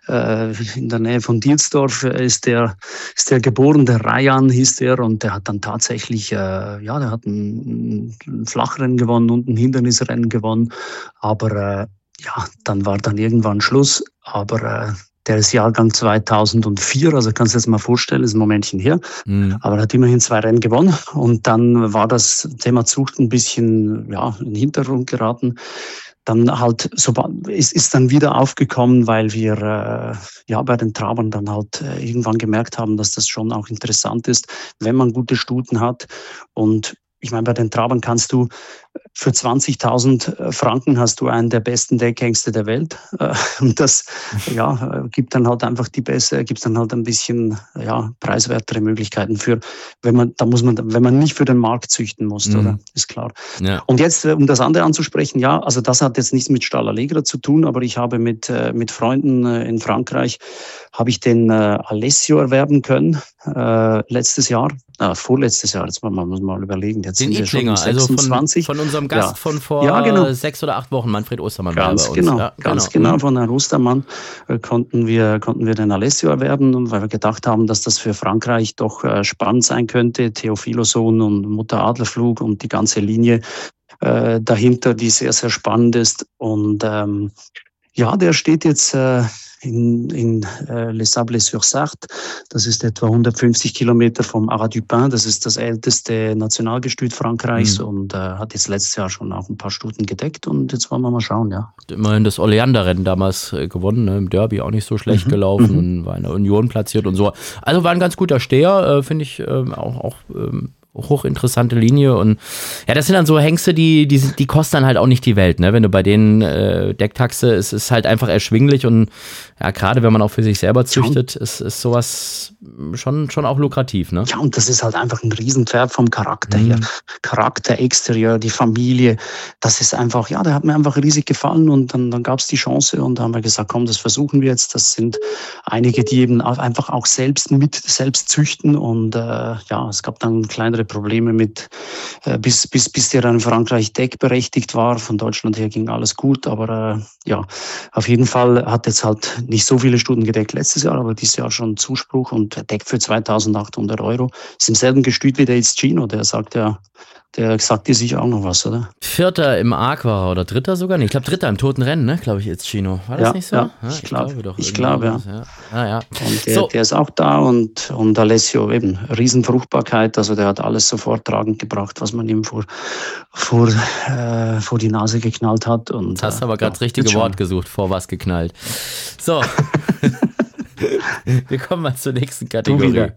in der Nähe von Dielsdorf ist der geboren, der Rayan hieß der, und der hat dann tatsächlich, der hat ein Flachrennen gewonnen und ein Hindernisrennen gewonnen. Aber dann war dann irgendwann Schluss. Aber der ist Jahrgang 2004, also kannst du dir das mal vorstellen, ist ein Momentchen her. Aber er hat immerhin 2 Rennen gewonnen. Und dann war das Thema Zucht ein bisschen in den Hintergrund geraten. Dann halt ist dann wieder aufgekommen, weil wir bei den Trabern dann halt irgendwann gemerkt haben, dass das schon auch interessant ist, wenn man gute Stuten hat. Und ich meine, bei den Trabern kannst du für 20.000 Franken hast du einen der besten Deckhengste der Welt. Und das gibt dann halt einfach gibt dann halt ein bisschen preiswertere Möglichkeiten für, wenn man nicht für den Markt züchten muss, oder? Ist klar. Ja. Und jetzt, um das andere anzusprechen, also das hat jetzt nichts mit Stall Allegra zu tun, aber ich habe mit Freunden in Frankreich habe ich den Alessio erwerben können, vorletztes Jahr, jetzt muss man mal überlegen. Jetzt den Edlinger, also von unserem Gast von vor 6 oder 8 Wochen, Manfred Ostermann. Ganz genau, von Herrn Ostermann konnten wir den Alessio erwerben, weil wir gedacht haben, dass das für Frankreich doch spannend sein könnte. Theophilosohn und Mutter Adlerflug und die ganze Linie dahinter, die sehr, sehr spannend ist. Und der steht jetzt in Les Sables-sur-Sarthe. Das ist etwa 150 Kilometer vom Haras du Pin. Das ist das älteste Nationalgestüt Frankreichs und hat jetzt letztes Jahr schon auch ein paar Stuten gedeckt. Und jetzt wollen wir mal schauen, ja. Immerhin das Oleander-Rennen damals gewonnen, ne? Im Derby auch nicht so schlecht gelaufen und war in der Union platziert und so. Also war ein ganz guter Steher, finde ich auch hochinteressante Linie. Und ja, das sind dann so Hengste, die kosten dann halt auch nicht die Welt, ne? Wenn du bei denen Decktaxe, es ist halt einfach erschwinglich und ja, gerade wenn man auch für sich selber züchtet, ist sowas schon auch lukrativ, ne? Ja, und das ist halt einfach ein Riesenpferd vom Charakter her. Charakter, Exterieur, die Familie, das ist einfach, der hat mir einfach riesig gefallen und dann gab es die Chance und da haben wir gesagt, komm, das versuchen wir jetzt. Das sind einige, die eben einfach auch selbst züchten und es gab dann kleinere Probleme mit, bis der dann in Frankreich deckberechtigt war. Von Deutschland her ging alles gut, aber auf jeden Fall hat jetzt halt nicht so viele Stuten gedeckt letztes Jahr, aber dieses Jahr schon Zuspruch und deckt für 2.800 €. Ist im selben Gestüt wie der Cino, der sagt dir sicher auch noch was, oder? 4. im Aqua oder 3. sogar? Nee, ich glaube 3. im Toten Rennen, ne? Glaube ich jetzt Cino. War das nicht so? Ja, ich glaube, ja. Ja. Und der ist auch da und Alessio eben, Riesenfruchtbarkeit, also der hat alles sofort tragend gebracht, was man ihm vor die Nase geknallt hat. Und, jetzt hast du aber gerade das richtige Wort gesucht, vor was geknallt. So. Wir kommen mal zur nächsten Kategorie.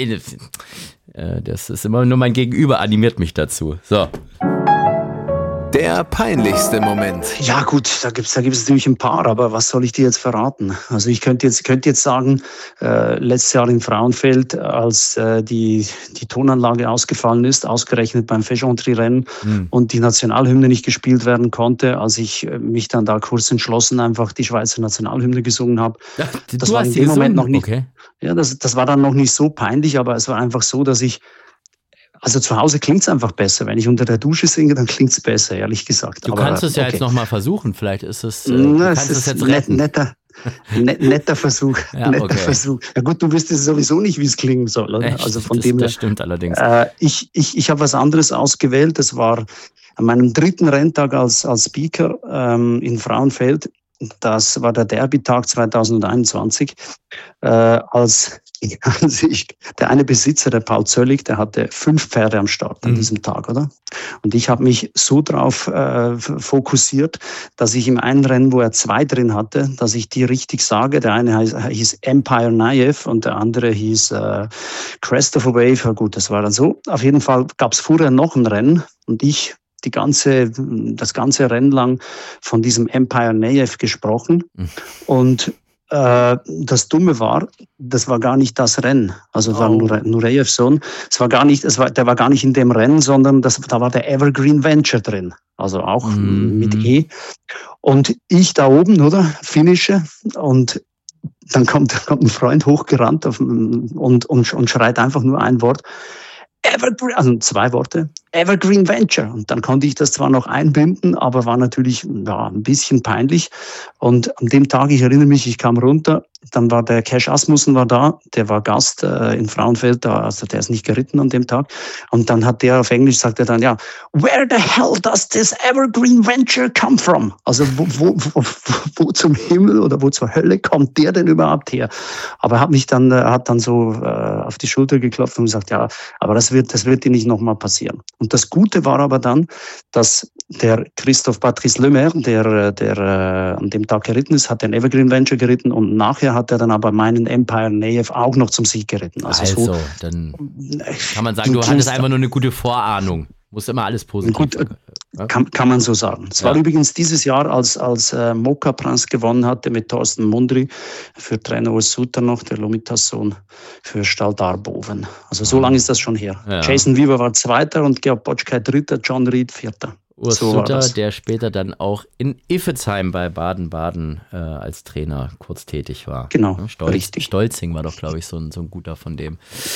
Das ist immer nur mein Gegenüber, animiert mich dazu. So. Der peinlichste Moment. Ja gut, da gibt's natürlich ein paar, aber was soll ich dir jetzt verraten? Also ich könnte jetzt sagen, letztes Jahr in Frauenfeld, als die Tonanlage ausgefallen ist, ausgerechnet beim Fechentry-Rennen und die Nationalhymne nicht gespielt werden konnte, als ich mich dann da kurz entschlossen einfach die Schweizer Nationalhymne gesungen habe. Das war in dem Moment noch nicht. Okay. Ja, das war dann noch nicht so peinlich, aber es war einfach so, dass also zu Hause klingt's einfach besser. Wenn ich unter der Dusche singe, dann klingt's besser, ehrlich gesagt. Du kannst es ja jetzt nochmal versuchen. Vielleicht ist es, du kannst es jetzt retten. Netter Versuch. Versuch. Ja gut, du wirst es sowieso nicht, wie es klingen soll. Oder? Echt? Also von dem her. Das stimmt allerdings. Ich habe was anderes ausgewählt. Das war an meinem 3. Renntag als Speaker in Frauenfeld. Das war der Derby-Tag 2021, als der eine Besitzer, der Paul Zöllig, der hatte 5 Pferde am Start an diesem Tag, oder? Und ich habe mich so drauf fokussiert, dass ich im einen Rennen, wo er 2 drin hatte, dass ich die richtig sage. Der eine hieß Empire Naev und der andere hieß Crest of a Wave. Ja gut, das war dann so. Auf jeden Fall gab es vorher noch ein Rennen und ich das ganze Rennen lang von diesem Empire Neyev gesprochen. Und das Dumme war, das war gar nicht das Rennen. Also war Nureyevs Sohn. Der war gar nicht in dem Rennen, sondern da war der Evergreen Venture drin. Also auch mit E. Und ich da oben, oder? Finische. Und dann kommt ein Freund hochgerannt und schreit einfach nur ein Wort. Evergreen, also 2 Worte, Evergreen Venture. Und dann konnte ich das zwar noch einbinden, aber war natürlich ein bisschen peinlich. Und an dem Tag, ich erinnere mich, ich kam runter, dann war der Cash Asmussen war da, der war Gast in Frauenfeld, also der ist nicht geritten an dem Tag. Und dann hat der auf Englisch, sagt er dann, where the hell does this Evergreen Venture come from? Also wo zum Himmel oder wo zur Hölle kommt der denn überhaupt her? Aber er hat dann so auf die Schulter geklopft und gesagt, ja, aber das wird dir nicht nochmal passieren. Und das Gute war aber dann, dass der Christophe Patrice Lemaire, der an dem Tag geritten ist, hat den Evergreen Venture geritten und nachher hat er dann aber meinen Empire Neyev auch noch zum Sieg geritten. Also dann kann man sagen, du hattest einfach nur eine gute Vorahnung. Muss immer alles positiv sein. Kann man so sagen. Es war übrigens dieses Jahr, als Moka Prince gewonnen hatte mit Thorsten Mundry für Trainer Urs Suter noch, der Lomitas-Sohn, für Stall Darboven. Also so lange ist das schon her. Ja. Jason Weaver war Zweiter und Georg Botschkei Dritter, John Reed Vierter. Urs Suter, der später dann auch in Iffezheim bei Baden-Baden als Trainer kurz tätig war. Genau, richtig. Stolzing war doch, glaube ich, so ein guter von dem.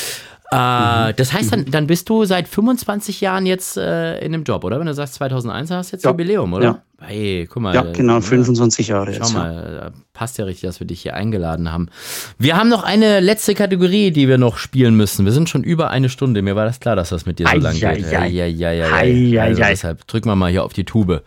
Das heißt, dann bist du seit 25 Jahren jetzt in dem Job, oder? Wenn du sagst 2001, hast du jetzt Jubiläum, oder? Ja. Hey, guck mal. Ja, genau, 25 Jahre jetzt. Schau mal, passt ja richtig, dass wir dich hier eingeladen haben. Wir haben noch eine letzte Kategorie, die wir noch spielen müssen. Wir sind schon über 1 Stunde. Mir war das klar, dass das mit dir so lang geht. Also deshalb drücken wir mal hier auf die Tube.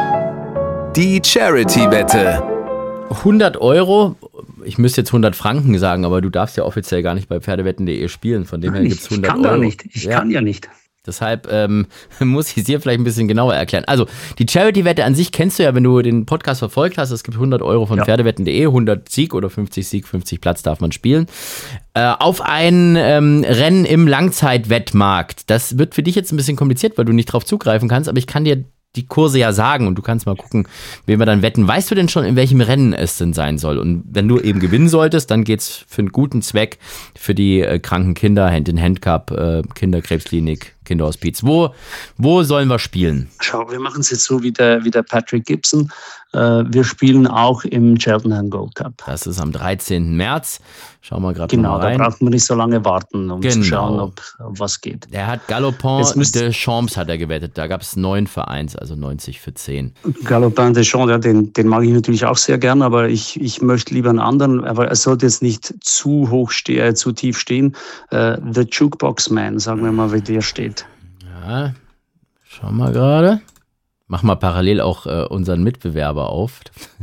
Die Charity-Wette. 100 Euro. Ich müsste jetzt 100 Franken sagen, aber du darfst ja offiziell gar nicht bei Pferdewetten.de spielen. Von dem her gibt es 100 Euro. Ich kann ja nicht. Deshalb muss ich es dir vielleicht ein bisschen genauer erklären. Also die Charity-Wette an sich kennst du ja, wenn du den Podcast verfolgt hast. Es gibt 100 Euro von Pferdewetten.de, 100 Sieg oder 50 Sieg, 50 Platz darf man spielen. Auf ein Rennen im Langzeitwettmarkt. Das wird für dich jetzt ein bisschen kompliziert, weil du nicht drauf zugreifen kannst, aber ich kann dir die Kurse ja sagen und du kannst mal gucken, wen wir dann wetten. Weißt du denn schon, in welchem Rennen es denn sein soll? Und wenn du eben gewinnen solltest, dann geht's für einen guten Zweck für die kranken Kinder, Hand-in-Hand-Cup, Kinderkrebsklinik, Kinderhospiz. Wo sollen wir spielen? Schau, wir machen es jetzt so wie der Patrick Gibson. Wir spielen auch im Cheltenham Gold Cup. Das ist am 13. März. Schauen wir gerade mal rein. Genau, da braucht man nicht so lange warten, um zu schauen, ob was geht. Der hat Galopin de Champs hat er gewettet. Da gab es 9 für 1, also 90 für 10. Galopin de Champs, ja, den mag ich natürlich auch sehr gern, aber ich möchte lieber einen anderen. Aber er sollte jetzt nicht zu tief stehen. The Jukebox Man, sagen wir mal, wie der steht. Ja, schauen wir gerade. Mach mal parallel auch unseren Mitbewerber auf.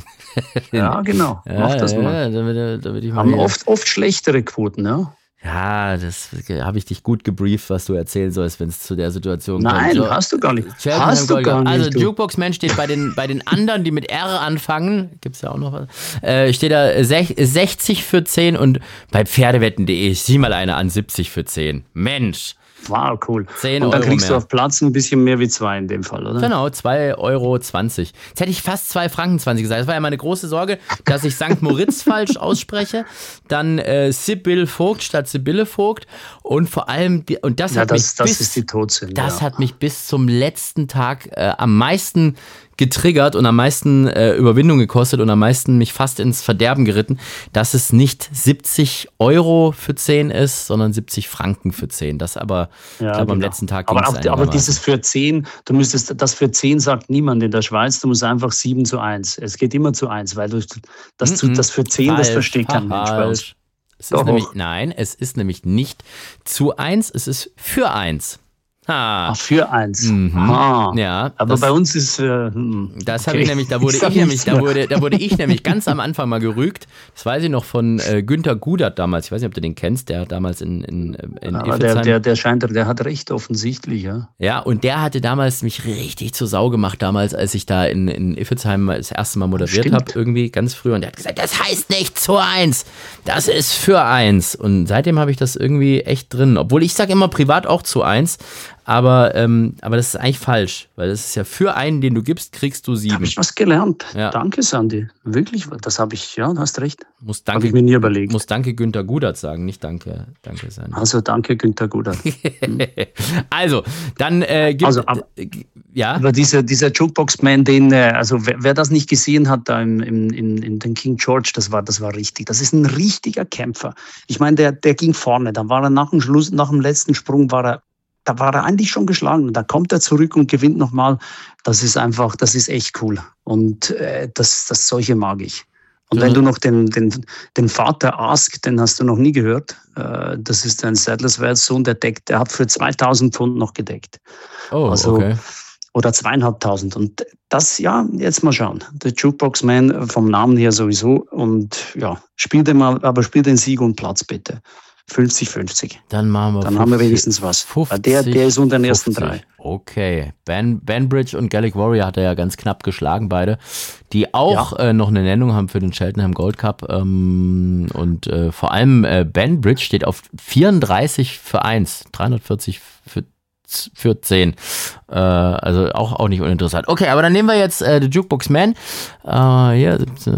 Ja, genau. Mach das mal. Damit ich mal haben oft schlechtere Quoten, ja? Ja, das habe ich dich gut gebrieft, was du erzählen sollst, wenn es zu der Situation kommt. Nein, hast du gar nicht. Also Jukebox Man steht bei den anderen, die mit R anfangen, gibt's ja auch noch was, steht da 60 für 10 und bei Pferdewetten.de, sieh mal eine an, 70 für 10. Mensch. Wow, cool. 10 und dann Euro kriegst mehr. Du auf Platz ein bisschen mehr wie 2 in dem Fall, oder? Genau, 2,20 Euro. Jetzt hätte ich fast 2 Franken 20 gesagt. Das war ja meine große Sorge, dass ich St. Moritz falsch ausspreche. Dann Sibylle Vogt statt Sibylle Vogt. Und vor allem, und das hat mich das ist die Todsünde. Das hat mich bis zum letzten Tag am meisten getriggert und am meisten Überwindung gekostet und am meisten mich fast ins Verderben geritten, dass es nicht 70 Euro für 10 ist, sondern 70 Franken für 10. Das aber, ich glaube, am letzten Tag ging es aber dieses für 10, das für 10 sagt niemand in der Schweiz, du musst einfach 7:1. Es geht immer zu 1, weil das für 10, falsch, das versteht kein Mensch bei uns. Es ist nämlich nicht zu 1, es ist für 1. Für 1. Ja, aber bei uns ist das habe ich nämlich, da wurde ich nämlich ganz am Anfang mal gerügt. Das weiß ich noch von Günther Gudert damals. Ich weiß nicht, ob du den kennst, der damals in Iffezheim. Der hat recht offensichtlich, ja. Ja, und der hatte damals mich richtig zur Sau gemacht, damals, als ich da in Iffezheim das erste Mal moderiert habe, irgendwie ganz früh. Und der hat gesagt, das heißt nicht zu 1, das ist für 1. Und seitdem habe ich das irgendwie echt drin. Obwohl ich sage immer privat auch zu 1. aber das ist eigentlich falsch, weil das ist ja für einen, den du gibst, kriegst du 7. Habe ich was gelernt. Ja. Danke, Sandy. Wirklich, das habe ich, ja, du hast recht. Habe ich mir nie überlegt. Muss danke Günter Gudert sagen, nicht danke Sandy. Also danke Günter Gudert. Also, dann ja. Aber dieser Jukebox-Man, also wer das nicht gesehen hat da in den King George, das war richtig. Das ist ein richtiger Kämpfer. Ich meine, der ging vorne, dann war er nach dem letzten Sprung da war er eigentlich schon geschlagen. Und da kommt er zurück und gewinnt nochmal. Das ist echt cool. Und solche mag ich. Und wenn du noch den Vater Ask, den hast du noch nie gehört, das ist ein Sadlersworth Sohn, der hat für 2.000 Pfund noch gedeckt. Oh, also, okay. Oder 2.500. Und das, ja, jetzt mal schauen. Der Jukebox Man vom Namen her sowieso. Und ja, spiel den Sieg und Platz bitte. 50-50. Dann machen wir Dann 50, haben wir wenigstens was. 50, der ist unter den ersten 3. Okay. Banbridge und Gaelic Warrior hat er ja ganz knapp geschlagen, beide. Die auch noch eine Nennung haben für den Cheltenham Gold Cup. Und vor allem Banbridge steht auf 34 für 1. 340 für 10. Also auch nicht uninteressant. Okay, aber dann nehmen wir jetzt The Jukebox Man. Hier,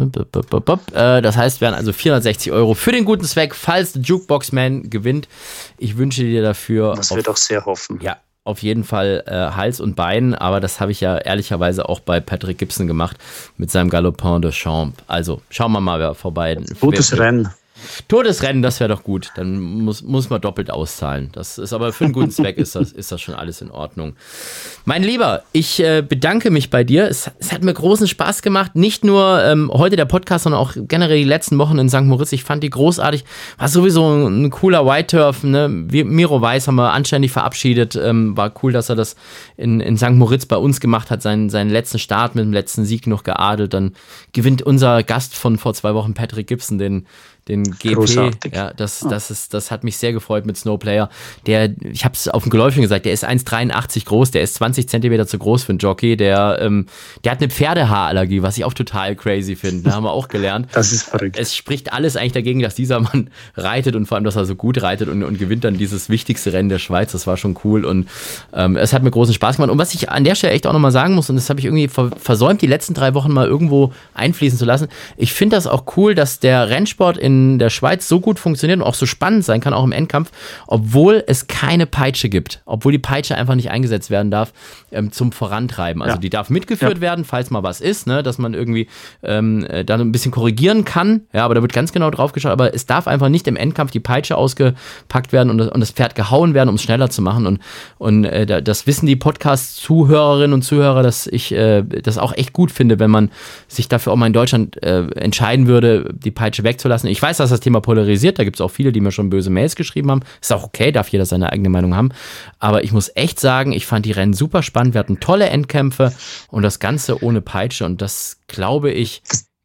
das heißt, wären also 460 € für den guten Zweck, falls The Jukebox Man gewinnt. Ich wünsche dir dafür... Das wird auch sehr hoffen. Ja, auf jeden Fall Hals und Bein, aber das habe ich ja ehrlicherweise auch bei Patrick Gibson gemacht mit seinem Galopin de Champ. Also schauen wir mal, wer vorbei... Gutes Rennen. Todesrennen, das wäre doch gut. Dann muss man doppelt auszahlen. Das ist aber für einen guten Zweck ist das schon alles in Ordnung. Mein Lieber, ich bedanke mich bei dir. Es hat mir großen Spaß gemacht. Nicht nur heute der Podcast, sondern auch generell die letzten Wochen in St. Moritz. Ich fand die großartig. War sowieso ein cooler White Turf. Ne? Miro Weiß haben wir anständig verabschiedet. War cool, dass er das in St. Moritz bei uns gemacht hat. Seinen letzten Start mit dem letzten Sieg noch geadelt. Dann gewinnt unser Gast von vor 2 Wochen, Patrick Gibson, den GP. Großartig. Ja, das hat mich sehr gefreut mit Snowplayer. Ich habe es auf dem Geläufigen gesagt, der ist 1,83 groß, der ist 20 Zentimeter zu groß für einen Jockey, der hat eine Pferdehaarallergie, was ich auch total crazy finde. Da haben wir auch gelernt. Das ist verrückt. Es spricht alles eigentlich dagegen, dass dieser Mann reitet und vor allem, dass er so gut reitet und gewinnt dann dieses wichtigste Rennen der Schweiz. Das war schon cool und es hat mir großen Spaß gemacht. Und was ich an der Stelle echt auch nochmal sagen muss, und das habe ich irgendwie versäumt, die letzten 3 Wochen mal irgendwo einfließen zu lassen, ich finde das auch cool, dass der Rennsport in der Schweiz so gut funktioniert und auch so spannend sein kann, auch im Endkampf, obwohl es keine Peitsche gibt, obwohl die Peitsche einfach nicht eingesetzt werden darf zum Vorantreiben. Also die darf mitgeführt werden, falls mal was ist, ne, dass man irgendwie dann ein bisschen korrigieren kann, ja, aber da wird ganz genau drauf geschaut, aber es darf einfach nicht im Endkampf die Peitsche ausgepackt werden und das Pferd gehauen werden, um es schneller zu machen und das wissen die Podcast-Zuhörerinnen und Zuhörer, dass ich das auch echt gut finde, wenn man sich dafür auch mal in Deutschland entscheiden würde, die Peitsche wegzulassen. Ich weiß, dass das Thema polarisiert, da gibt es auch viele, die mir schon böse Mails geschrieben haben. Ist auch okay, darf jeder seine eigene Meinung haben. Aber ich muss echt sagen, ich fand die Rennen super spannend. Wir hatten tolle Endkämpfe und das Ganze ohne Peitsche. Und das, glaube ich,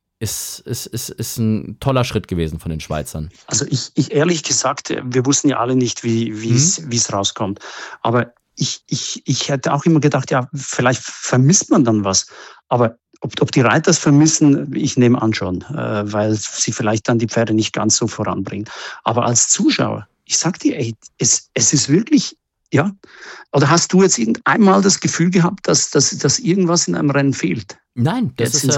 ist ein toller Schritt gewesen von den Schweizern. Also ich ehrlich gesagt, wir wussten ja alle nicht, wie es rauskommt. Aber ich hätte auch immer gedacht, ja, vielleicht vermisst man dann was. Aber ob die Reiter es vermissen, ich nehme an schon, weil sie vielleicht dann die Pferde nicht ganz so voranbringen. Aber als Zuschauer, ich sag dir, ey, es ist wirklich, ja. Oder hast du jetzt einmal das Gefühl gehabt, dass irgendwas in einem Rennen fehlt? Nein, das ist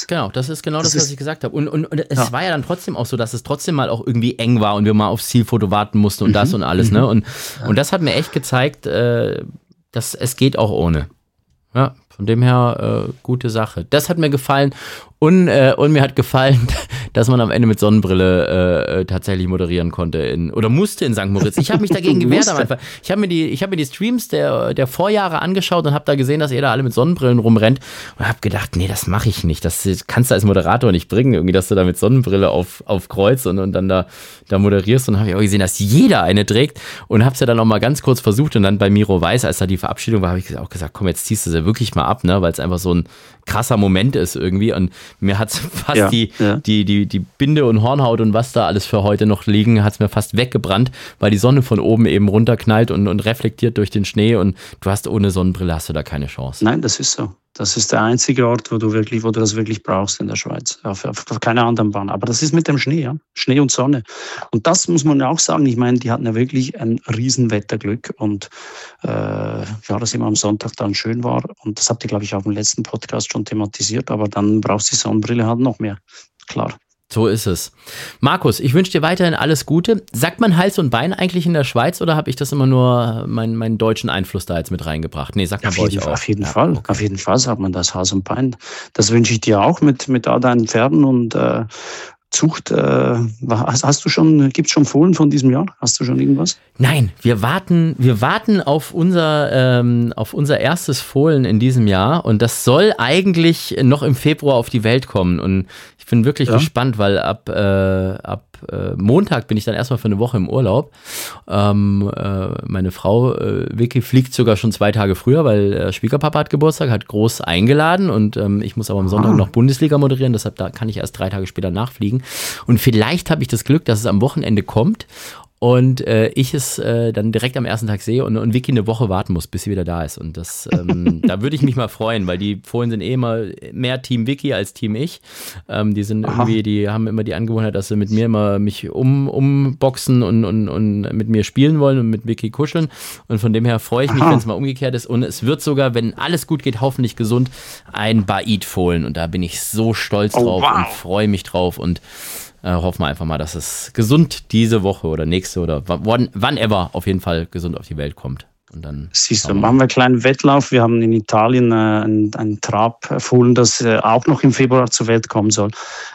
genau das, was ich gesagt habe. Und es war ja dann trotzdem auch so, dass es trotzdem mal auch irgendwie eng war und wir mal aufs Zielfoto warten mussten und das und alles. Ne? Und das hat mir echt gezeigt, dass es geht auch ohne. Ja, von dem her gute Sache. Das hat mir gefallen und mir hat gefallen, dass man am Ende mit Sonnenbrille tatsächlich moderieren konnte oder musste in St. Moritz. Ich habe mich dagegen gewehrt am Anfang. Ich habe mir die Streams der Vorjahre angeschaut und habe da gesehen, dass ihr da alle mit Sonnenbrillen rumrennt und habe gedacht, nee, das mache ich nicht. Das kannst du als Moderator nicht bringen, irgendwie, dass du da mit Sonnenbrille auf Kreuz und dann da moderierst. Und habe ich auch gesehen, dass jeder eine trägt und habe es ja dann auch mal ganz kurz versucht und dann bei Miro Weiß, als da die Verabschiedung war, habe ich auch gesagt, komm, jetzt ziehst du sie wirklich mal ab, ne, weil es einfach so ein krasser Moment ist irgendwie und mir hat fast die Binde und Hornhaut und was da alles für heute noch liegen, hat es mir fast weggebrannt, weil die Sonne von oben eben runterknallt und reflektiert durch den Schnee und du hast ohne Sonnenbrille hast du da keine Chance. Nein, das ist so. Das ist der einzige Ort, wo du das wirklich brauchst in der Schweiz. Auf keiner anderen Bahn. Aber das ist mit dem Schnee, ja. Schnee und Sonne. Und das muss man ja auch sagen. Ich meine, die hatten ja wirklich ein Riesenwetterglück. Und dass immer am Sonntag dann schön war. Und das habt ihr, glaube ich, auch im letzten Podcast schon thematisiert. Aber dann brauchst du die Sonnenbrille halt noch mehr. Klar. So ist es. Markus, ich wünsche dir weiterhin alles Gute. Sagt man Hals und Bein eigentlich in der Schweiz oder habe ich das immer nur meinen deutschen Einfluss da jetzt mit reingebracht? Nee, sagt man bei euch auch. Auf jeden Fall. Okay. Auf jeden Fall sagt man das, Hals und Bein. Das wünsche ich dir auch mit all deinen Pferden und Zucht. Gibt's schon Fohlen von diesem Jahr? Hast du schon irgendwas? Nein, wir warten auf unser erstes Fohlen in diesem Jahr und das soll eigentlich noch im Februar auf die Welt kommen und ich bin wirklich gespannt, weil ab Montag bin ich dann erstmal für eine Woche im Urlaub. Meine Frau Vicky fliegt sogar schon 2 Tage früher, weil Schwiegerpapa hat Geburtstag, hat groß eingeladen und ich muss aber am Sonntag noch Bundesliga moderieren, deshalb da kann ich erst 3 Tage später nachfliegen. Und vielleicht habe ich das Glück, dass es am Wochenende kommt und ich es dann direkt am ersten Tag sehe und Vicky eine Woche warten muss, bis sie wieder da ist. Und das, da würde ich mich mal freuen, weil die Fohlen sind immer mehr Team Vicky als Team ich. Die sind die haben immer die Angewohnheit, dass sie mit mir immer mich umboxen und mit mir spielen wollen und mit Vicky kuscheln. Und von dem her freue ich mich, wenn es mal umgekehrt ist. Und es wird sogar, wenn alles gut geht, hoffentlich gesund, ein Baaid-Fohlen. Und da bin ich so stolz drauf und freue mich drauf und hoffen wir einfach mal, dass es gesund diese Woche oder nächste oder wann ever auf jeden Fall gesund auf die Welt kommt. Und dann siehst du, machen wir einen kleinen Wettlauf. Wir haben in Italien ein Trabfohlen, das auch noch im Februar zur Welt kommen soll.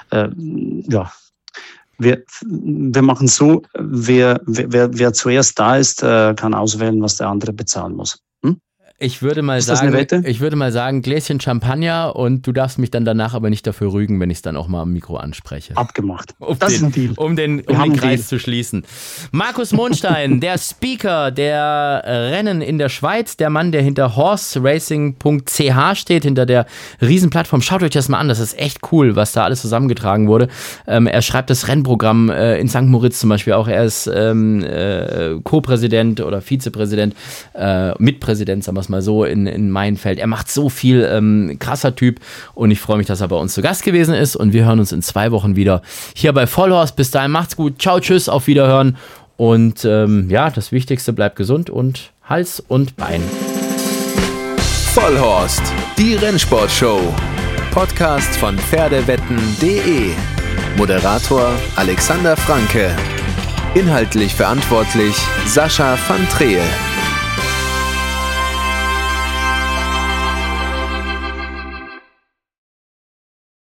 Wir machen so, wer zuerst da ist, kann auswählen, was der andere bezahlen muss. Ich würde mal sagen, Gläschen Champagner und du darfst mich dann danach aber nicht dafür rügen, wenn ich es dann auch mal am Mikro anspreche. Abgemacht. Um den Kreis zu schließen. Markus Mohnstein, der Speaker der Rennen in der Schweiz, der Mann, der hinter horseracing.ch steht, hinter der Riesenplattform. Schaut euch das mal an, das ist echt cool, was da alles zusammengetragen wurde. Er schreibt das Rennprogramm in St. Moritz zum Beispiel auch. Er ist Co-Präsident oder Vizepräsident, Mitpräsident, sagen wir mal so, in Mainfeld. Er macht so viel, krasser Typ und ich freue mich, dass er bei uns zu Gast gewesen ist und wir hören uns in 2 Wochen wieder hier bei Vollhorst. Bis dahin macht's gut, ciao, tschüss, auf Wiederhören und das Wichtigste, bleibt gesund und Hals und Bein. Vollhorst, die Rennsportshow. Podcast von Pferdewetten.de. Moderator Alexander Franke. Inhaltlich verantwortlich Sascha van Treel.